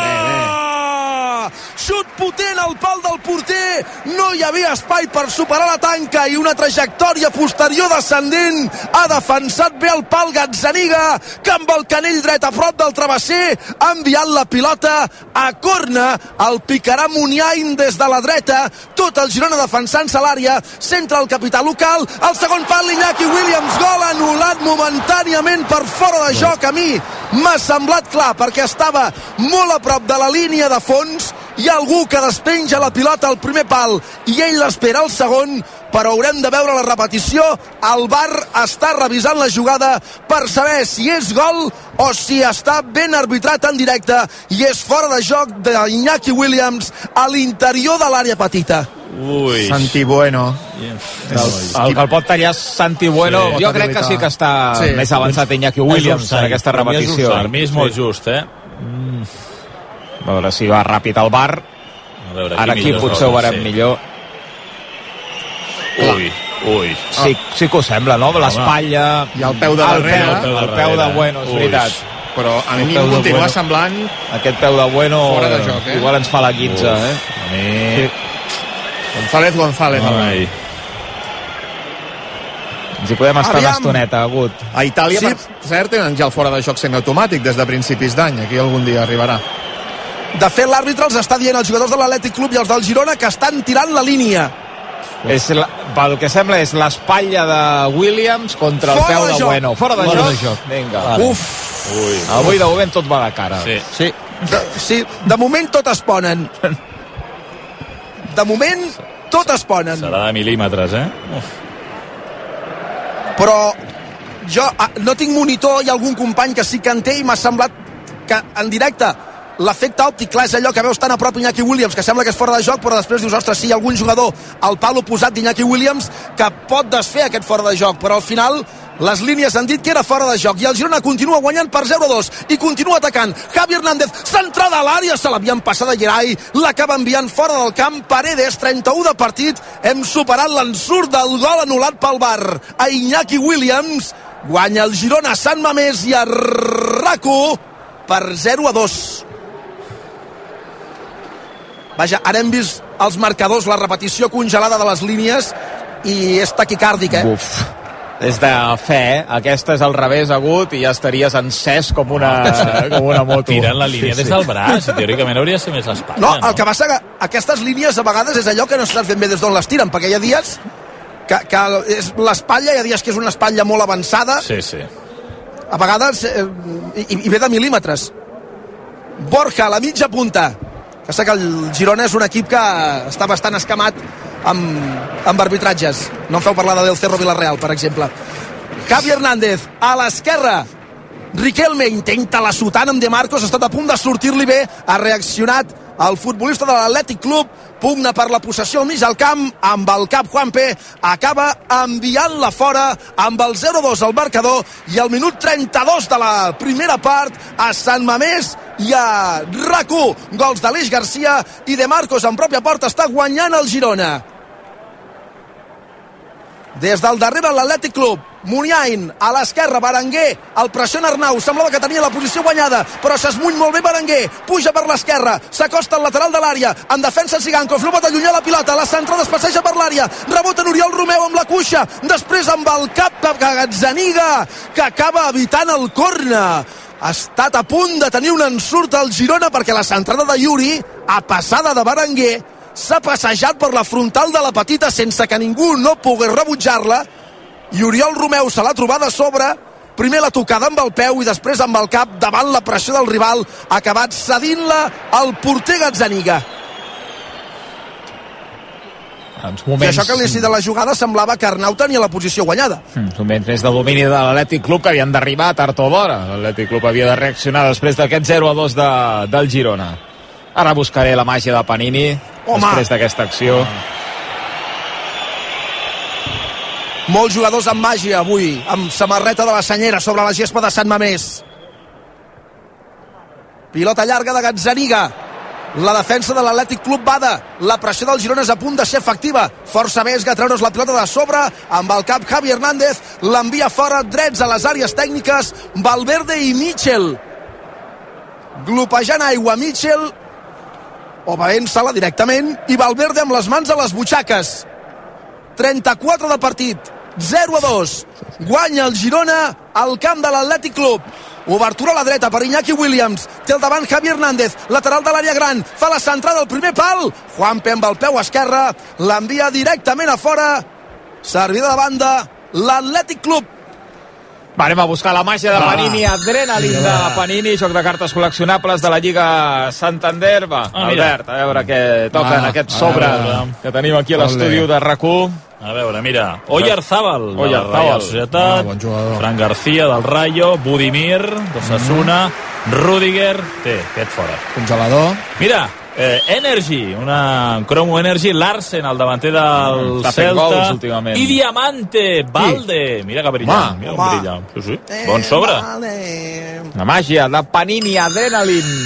Xut potent al pal del porter, no hi havia espai per superar la tanca i una trajectòria posterior descendent, ha defensat bé el pal Gazzaniga, que amb el canell dret a prop del travesser ha enviat la pilota a corna, el picarà Muniain des de la dreta, tot el Girona defensant-se a l'àrea, centra el capità local, el segon pal l'Iñaki Williams, gol anul·lat momentàniament per fora de joc. A mi m'ha semblat clar perquè estava molt a prop de la línia de fons, hi ha algú que despenja la pilota al primer pal i ell l'espera al segon, però haurem de veure la repetició. El VAR està revisant la jugada per saber si és gol o si està ben arbitrat en directe i és fora de joc d'Iñaki Williams a l'interior de l'àrea petita. Ui. Santi Bueno. El que el pot tallar és Santi Bueno. Jo crec que sí que està més avançat Iñaki Williams en aquesta repetició. Per mi és molt just, A veure si va ràpid al VAR. Ara aquí potser ho veurem millor. Ui. Sí que ho sembla, no? L'espatlla... I el peu de darrere. El peu de Bueno, és veritat. Però a mi em continua semblant... Aquest peu de Bueno... Fora de joc, Igual ens fa la 15, A mi... González. Ens hi podem estar una estoneta, Agut. A Itàlia, per cert, tenen ja el fora de joc semiautomàtic des de principis d'any. Aquí algun dia arribarà. De fet, l'àrbitre els està dient als jugadors de l'Atlètic Club i els del Girona que estan tirant la línia. Pel que sembla és l'espatlla de Williams contra el peu de Bueno. Fora de joc. Vinga. Uf. Avui de moment tot va de cara. Sí, de moment tot es ponen. De moment tot es ponen. Serà de mil·límetres, Però jo no tinc monitor, hi ha algun company que sí que en té i m'ha semblat que en directe l'efecte òptic, clar, és allò que veus tan a prop Iñaki Williams, que sembla que és fora de joc, però després dius, ostres, sí, hi ha algun jugador al pal oposat d'Iñaki Williams que pot desfer aquest fora de joc, però al final les línies han dit que era fora de joc i el Girona continua guanyant per 0-2 i continua atacant. Javi Hernández, centrada a l'àrea, se l'havien passat a Gerai, l'acaba enviant fora del camp. Paredes, 31 de partit, hem superat l'ensurt del gol anul·lat pel VAR a Iñaki Williams. Guanya el Girona a Sant Mamés i a RAC1 per 0-2. Vaja, ara hem vist els marcadors, la repetició congelada de les línies i és taquicàrdic, Uf. És de fe, Aquesta és al revés, Agut, i ja estaries encès com una moto. Tirant la línia des del braç, teòricament hauria de ser més l'espatlla. No, el que passa que aquestes línies a vegades és allò que no saps ben bé des d'on les tiren, perquè hi ha dies que és l'espatlla, hi ha dies que és una espatlla molt avançada. Sí. A vegades, i ve de mil·límetres. Borja, a la mitja punta. Que sé que el Girona és un equip que està bastant escamat amb arbitratges. No em feu parlar de Del Cerro Villarreal, per exemple. Javi Hernández, a l'esquerra. Riquelme intenta la sotant amb De Marcos, ha estat a punt de sortir-li bé, ha reaccionat el futbolista de l'Atlètic Club, pugna per la possessió al mig del camp, amb el cap Juanpe, acaba enviant-la fora amb el 0-2 al marcador, i al minut 32 de la primera part, a Sant Mamés i a RAC1, gols d'Aleix Garcia i de Marcos en pròpia porta, està guanyant el Girona. Des del darrere l'Atlètic Club, Muniain a l'esquerra, Berenguer, el pressiona Arnau, semblava que tenia la posició guanyada, però s'esmuny molt bé Berenguer, puja per l'esquerra, s'acosta al lateral de l'àrea, en defensa Zigankov, no pot allunyar la pilota, la centrada es passeja per l'àrea, rebota Oriol Romeu amb la cuixa, després amb el cap Gazzaniga, que acaba evitant el córner. Ha estat a punt de tenir un ensurt al Girona, perquè la centrada de Yuri, a passada de Berenguer, s'ha passejat per la frontal de la petita sense que ningú no pogués rebutjar-la, i Oriol Romeu se l'ha trobada a sobre, primer la tocada amb el peu i després amb el cap davant la pressió del rival, ha acabat cedint-la al porter Gazzaniga. I això que a l'inici de la jugada semblava que Arnau tenia la posició guanyada. Moments més de domini de l'Atlètic Club, que havien d'arribar tard o d'hora. L'Atlètic Club havia de reaccionar després d'aquest 0-2 del Girona. Ara buscaré la màgia de Panini després d'aquesta acció. Molts jugadors amb màgia avui, amb samarreta de la Senyera sobre la gespa de Sant Mamés. Pilota llarga de Gazzaniga. La defensa de l'Atlètic Club bada. La pressió del Girona és a punt de ser efectiva. Força Vesga a treure's la pilota de sobre, amb el cap Javi Hernández, l'envia fora, drets a les àrees tècniques, Valverde i Mitchell. Glopejant aigua Mitchell, o bevent-se-la directament, i Valverde amb les mans a les butxaques. 34 de partit, 0-2. Guanya el Girona al camp de l'Atlètic Club. Obertura a la dreta per Iñaki Williams. Té al davant Javi Hernández, lateral de l'àrea gran. Fa la centrada al primer pal. Juanpe amb el peu esquerre. L'envia directament a fora. Servida de banda l'Atlètic Club. Va, anem a buscar la màgia de Panini, adrenalina de Panini, joc de cartes col·leccionables de la Lliga Santander. Va, Albert, a veure què toca en aquest sobre que tenim aquí a l'estudi de RAC1. A veure, mira, Oyarzábal, de la Real Societat, Fran García, del Rayo, Budimir, d'Osasuna, Rüdiger, té, aquest fora. Congelador. Mira, Energy, una Cromo Energy, Larsen, el davanter del Celta, i Diamante, Valde, mira que brillant, mira com brilla. Sí. Bon sobre. La màgia de Panini, adrenalin.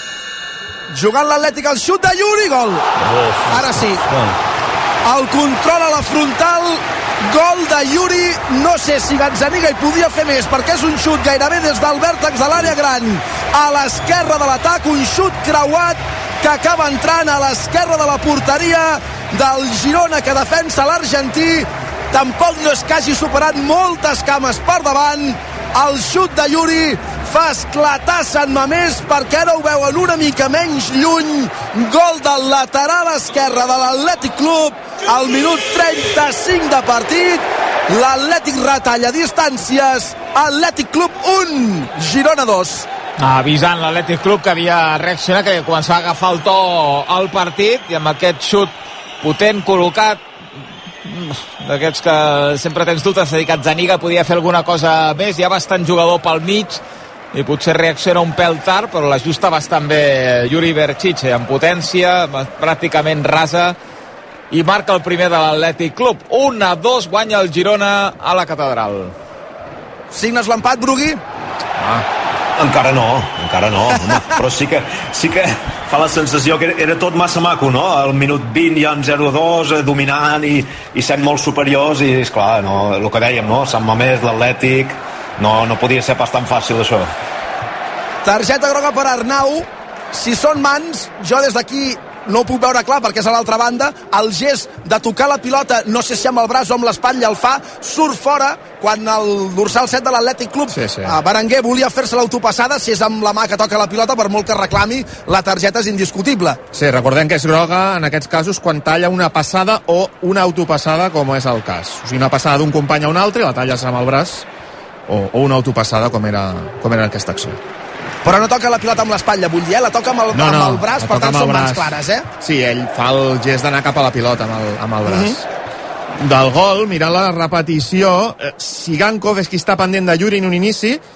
Jugant l'Atlètic, el xut de Yuri, gol. Ara sí. El control a la frontal, gol de Yuri. No sé si Gazzaniga hi podia fer més, perquè és un xut gairebé des del vèrtex de l'àrea gran a l'esquerra de l'atac, un xut creuat que acaba entrant a l'esquerra de la porteria del Girona, que defensa l'argentí. Tampoc no és que hagi superat moltes cames per davant. El xut de Yuri fa esclatar Sant Mamés, perquè ara ho veuen una mica menys lluny. Gol del lateral esquerre de l'Atlètic Club al minut 35 de partit. L'Atlètic retalla distàncies. Atlètic Club 1, Girona 2. Avisant l'Atlètic Club que havia reaccionat, que començava a agafar el to al partit, i amb aquest xut potent col·locat, d'aquests que sempre tens dubtes de dir que Gazzaniga podia fer alguna cosa més. Hi ha bastant jugador pel mig i potser reacciona un pèl tard, però l'ajusta bastant bé Yuri Berchiche, amb potència, pràcticament rasa, i marca el primer de l'Atlètic Club. 1-2, guanya el Girona a la Catedral. Signes l'empat, Brugui? Encara no, però sí que fa la sensació que era tot massa maco, no? Al minut 20 ja en 0-2, dominant i sent molt superiors, i esclar, no, el que dèiem, no? Sant Mamés, l'Atlètic, no podia ser pas tan fàcil això. Targeta groga per Arnau. Si són mans, jo des d'aquí no ho puc veure clar perquè és a l'altra banda. El gest de tocar la pilota, no sé si amb el braç o amb l'espatlla el fa, surt fora quan el dorsal 7 de l'Atlètic Club, Berenguer, volia fer-se l'autopassada. Si és amb la mà que toca la pilota, per molt que reclami, la targeta és indiscutible. Sí, recordem que és groga en aquests casos quan talla una passada o una autopassada, com és el cas. O sigui, una passada d'un company a un altre, la talles amb el braç, o una autopassada, com era aquesta acció. Però no toca la pilota amb l'espatlla, vull dir, la toca amb el braç, per tant són mans clares, Sí, ell fa el gest d'anar cap a la pilota amb el braç. Del gol, mirant la repetició, Zigankov és qui està pendent de Yuri en un inici,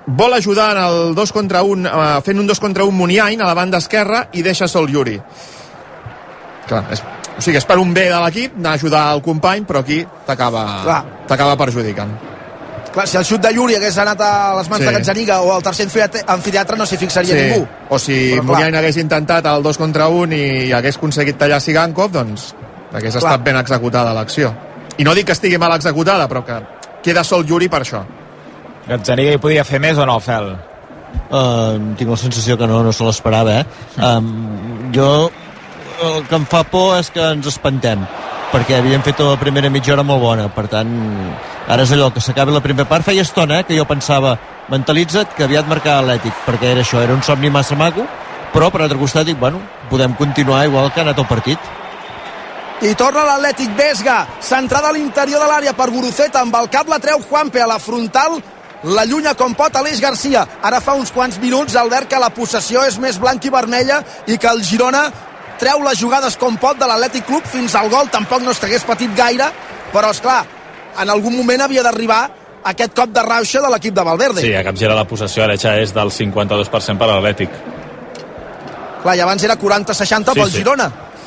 vol ajudar en el 2 contra 1, fent un 2 contra 1 Muniain a la banda esquerra i deixa sol Yuri. Clar, és per un bé de l'equip anar a ajudar el company, però aquí t'acaba perjudicant. Clar, si el xut de Yuri hagués anat a les mans de Gazzaniga o al tercer amfiteatre no s'hi fixaria ningú. O si Muniain hagués intentat el 2 contra 1 i hagués aconseguit tallar Sigankov, doncs hagués estat ben executada l'acció. I no dic que estigui mal executada, però que queda sol Yuri per això. Gazzaniga hi podia fer més o no, Fel? Tinc la sensació que no se l'esperava, jo el que em fa por és que ens espantem, perquè havíem fet la primera mitja hora molt bona, per tant ara és allò que s'acabi la primera part. Feia estona que jo pensava, mentalitza't que aviat marcava l'Atlètic, perquè era això, era un somni massa maco, però per altre costat dic, bueno, podem continuar igual que ha anat el partit. I torna l'Atlètic. Vesga, centrada a l'interior de l'àrea per Guruceta, amb el cap la treu Juanpe a la frontal, l'allunya com pot Aleix Garcia. Ara fa uns quants minuts, Albert, que la possessió és més blanca i vermella i que el Girona treu les jugades com pot de l'Atlètic Club fins al gol. Tampoc no és que hagués patit gaire, però esclar, en algun moment havia d'arribar aquest cop de rauxa de l'equip de Valverde. Sí, a capgirar la possessió ara ja és del 52% per a l'Atlètic. Clar, i abans era 40-60 pel Girona.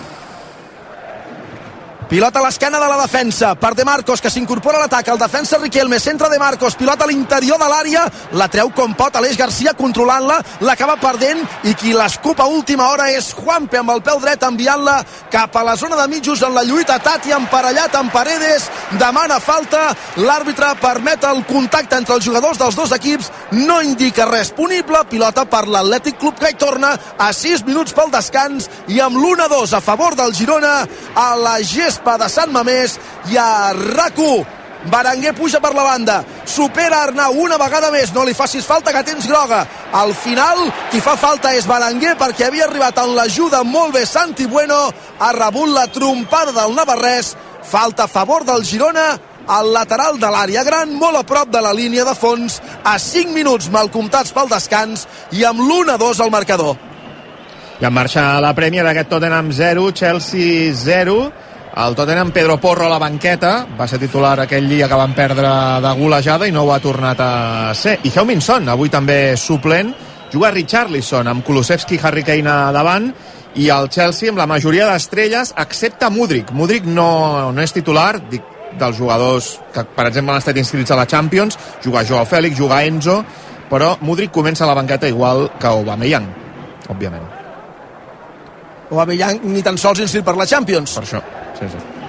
Pilota a l'esquena de la defensa per De Marcos, que s'incorpora a l'atac. El defensa Riquelme, centre De Marcos, pilota a l'interior de l'àrea, la treu com pot Aleix Garcia controlant-la, l'acaba perdent i qui l'escupa a última hora és Juanpe amb el peu dret, enviant-la cap a la zona de mitjos en la lluita. Tati emparellat amb Paredes, demana falta, l'àrbitre permet el contacte entre els jugadors dels dos equips, no indica res punible, pilota per l'Atlètic Club que hi torna a 6 minuts pel descans i amb l'1-2 a favor del Girona a la gespa de Sant Mamés i a RAC1. Berenguer puja per la banda, supera Arnau una vegada més, no li facis falta que tens groga. Al final qui fa falta és Berenguer, perquè havia arribat en l'ajuda molt bé Santi Bueno, ha rebut la trompada del navarrès. Falta a favor del Girona al lateral de l'àrea gran, molt a prop de la línia de fons, a 5 minuts mal comptats pel descans i amb l'1-2 al marcador. I en marxa la Premier, aquest Tottenham 0, Chelsea 0. El Tottenham, Pedro Porro a la banqueta, va ser titular aquell dia que van perdre de golejada i no ho ha tornat a ser. I Heung-min Son, avui també suplent, juga Richarlison amb Kulusevski i Harry Kane davant, i el Chelsea amb la majoria d'estrelles excepte Mudryk. Mudryk no és titular, dic, dels jugadors que per exemple han estat inscrits a la Champions, juga Joao Fèlix, juga Enzo, però Mudryk comença a la banqueta igual que Aubameyang, òbviament. Aubameyang ni tan sols inscrit per la Champions. Per això, sí.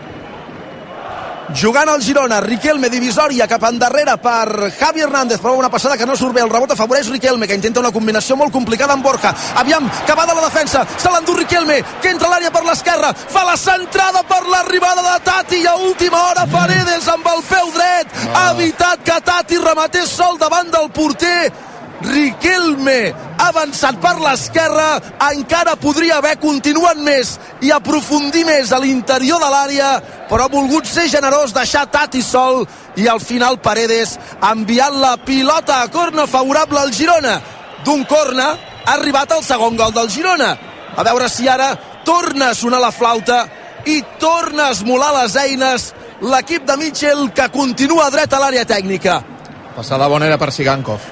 Jugant al Girona, Riquelme, divisòria cap endarrere per Javi Hernández, prova una passada que no surt bé, el rebot afavoreix Riquelme, que intenta una combinació molt complicada amb Borja. Aviam, acabada la defensa, se l'endú Riquelme, que entra a l'àrea per l'esquerra, fa la centrada per l'arribada de Tati i a última hora Paredes amb el peu dret, ha evitat que Tati rematés sol davant del porter. Riquelme ha avançat per l'esquerra, encara podria haver continuat més i aprofundir més a l'interior de l'àrea, però ha volgut ser generós, deixar Tati sol i al final Paredes ha enviat la pilota a corna favorable al Girona. D'un corna ha arribat el segon gol del Girona. A veure si ara torna a sonar la flauta i torna a esmolar les eines l'equip de Mitchell, que continua dret a l'àrea tècnica. Passada bona era per Sigankov.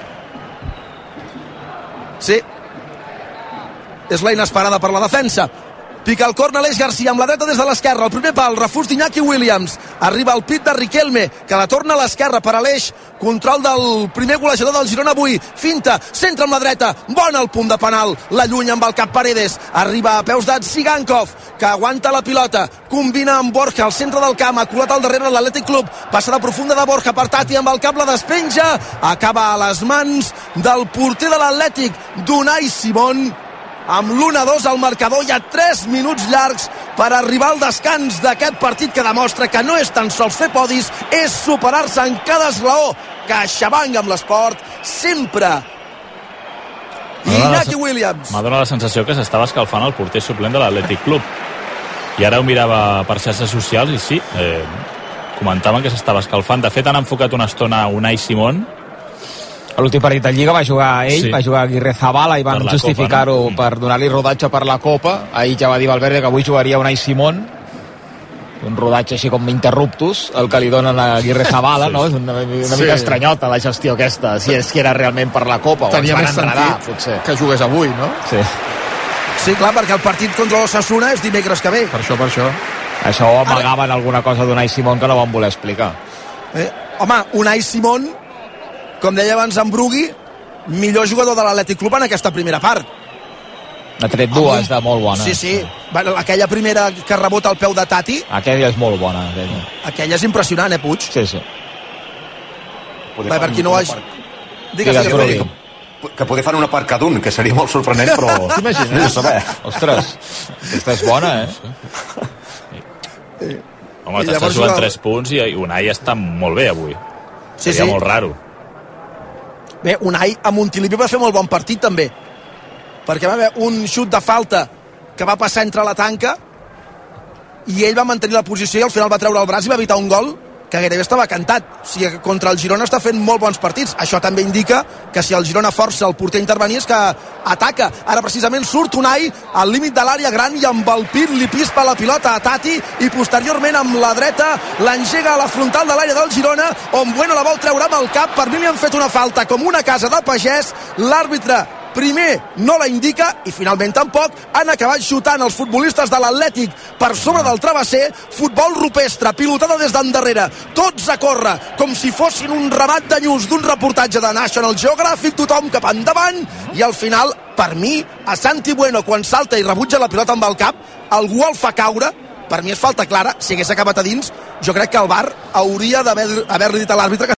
Sí, és la inesperada per la defensa. Pica el corna Aleix Garcia amb la dreta des de l'esquerra, el primer pal, refús d'Iñaki Williams, arriba el pit de Riquelme, que la torna a l'esquerra per Aleix, control del primer golejador del Girona avui, finta, centra amb la dreta, bon al punt de penal, l'allunya amb el cap Paredes, arriba a peus de Sigankov, que aguanta la pilota, combina amb Borja al centre del camp, ha colat al darrere l'Atlètic Club, passada profunda de Borja per Tati amb el cap, la despenja, acaba a les mans del porter de l'Atlètic, d'Unai Simón, amb l'1-2 al marcador. Hi ha 3 minuts llargs per arribar al descans d'aquest partit que demostra que no és tan sols fer podis, és superar-se en cada esglaó. CaixaBank amb l'esport, sempre. Iñaki Williams. M'ha donat la sensació que s'estava escalfant el porter suplent de l'Atlètic Club. I ara ho mirava per xarxes socials i sí, comentaven que s'estava escalfant. De fet, han enfocat una estona Unai Simón. A l'últim partit de Lliga va jugar ell, va jugar Aguirre Zabala i van justificar-ho per donar-li rodatge per la Copa. Ahir ja va dir Valverde que avui jugaria Unai Simón. un rodatge així com interruptus, el que li donen a Aguirre Zabala, no? És una mica estranyota la gestió aquesta, si és que era realment per la Copa, o ens van enredar, potser. Que jugués avui, no? Sí, clar, perquè el partit contra l'Osasuna és dimecres que ve. Per això. Això ho amagaven alguna cosa d'Unai Simón que no van voler explicar. Home, Unai Simón, com deia abans en Brugui, millor jugador de l'Atlètic Club en aquesta primera part. Ha tret dues de molt bones. Sí. Aquella primera que rebota al peu de Tati. Aquella és molt bona. Aquella és impressionant, Puig? Sí. Per qui no ho hagi... Digues, Brugui. Que poder fer una part cada un, que seria molt sorprenent, però t'imagines? No saber. Ostres, aquesta és bona, Home, t'estàs jugant 3 punts i Unai està molt bé avui. Seria molt raro. Bé, Unai a Montilivi va fer molt bon partit també, perquè va haver un xut de falta que va passar entre la tanca i ell va mantenir la posició i al final va treure el braç i va evitar un gol que gairebé estava cantat. O sigui que contra el Girona està fent molt bons partits. Això també indica que si el Girona força el porter a intervenir és que ataca. Ara precisament surt Unai al límit de l'àrea gran i amb el pit li pispa la pilota a Tati i posteriorment amb la dreta l'engega a la frontal de l'àrea del Girona, on Bueno la vol treure amb el cap. Per mi li han fet una falta com una casa de pagès. L'àrbitre primer no la indica i finalment tampoc. Han acabat xutant els futbolistes de l'Atlètic per sobre del travesser. Futbol rupestre, pilotada des d'endarrere, tots a córrer com si fossin un ramat de nyus d'un reportatge de National Geographic, tothom cap endavant, i al final, per mi, a Santi Bueno, quan salta i rebutja la pilota amb el cap, algú el fa caure. Per mi és falta clara. Si hagués acabat a dins, jo crec que el VAR hauria d'haver-li dit a l'àrbitre que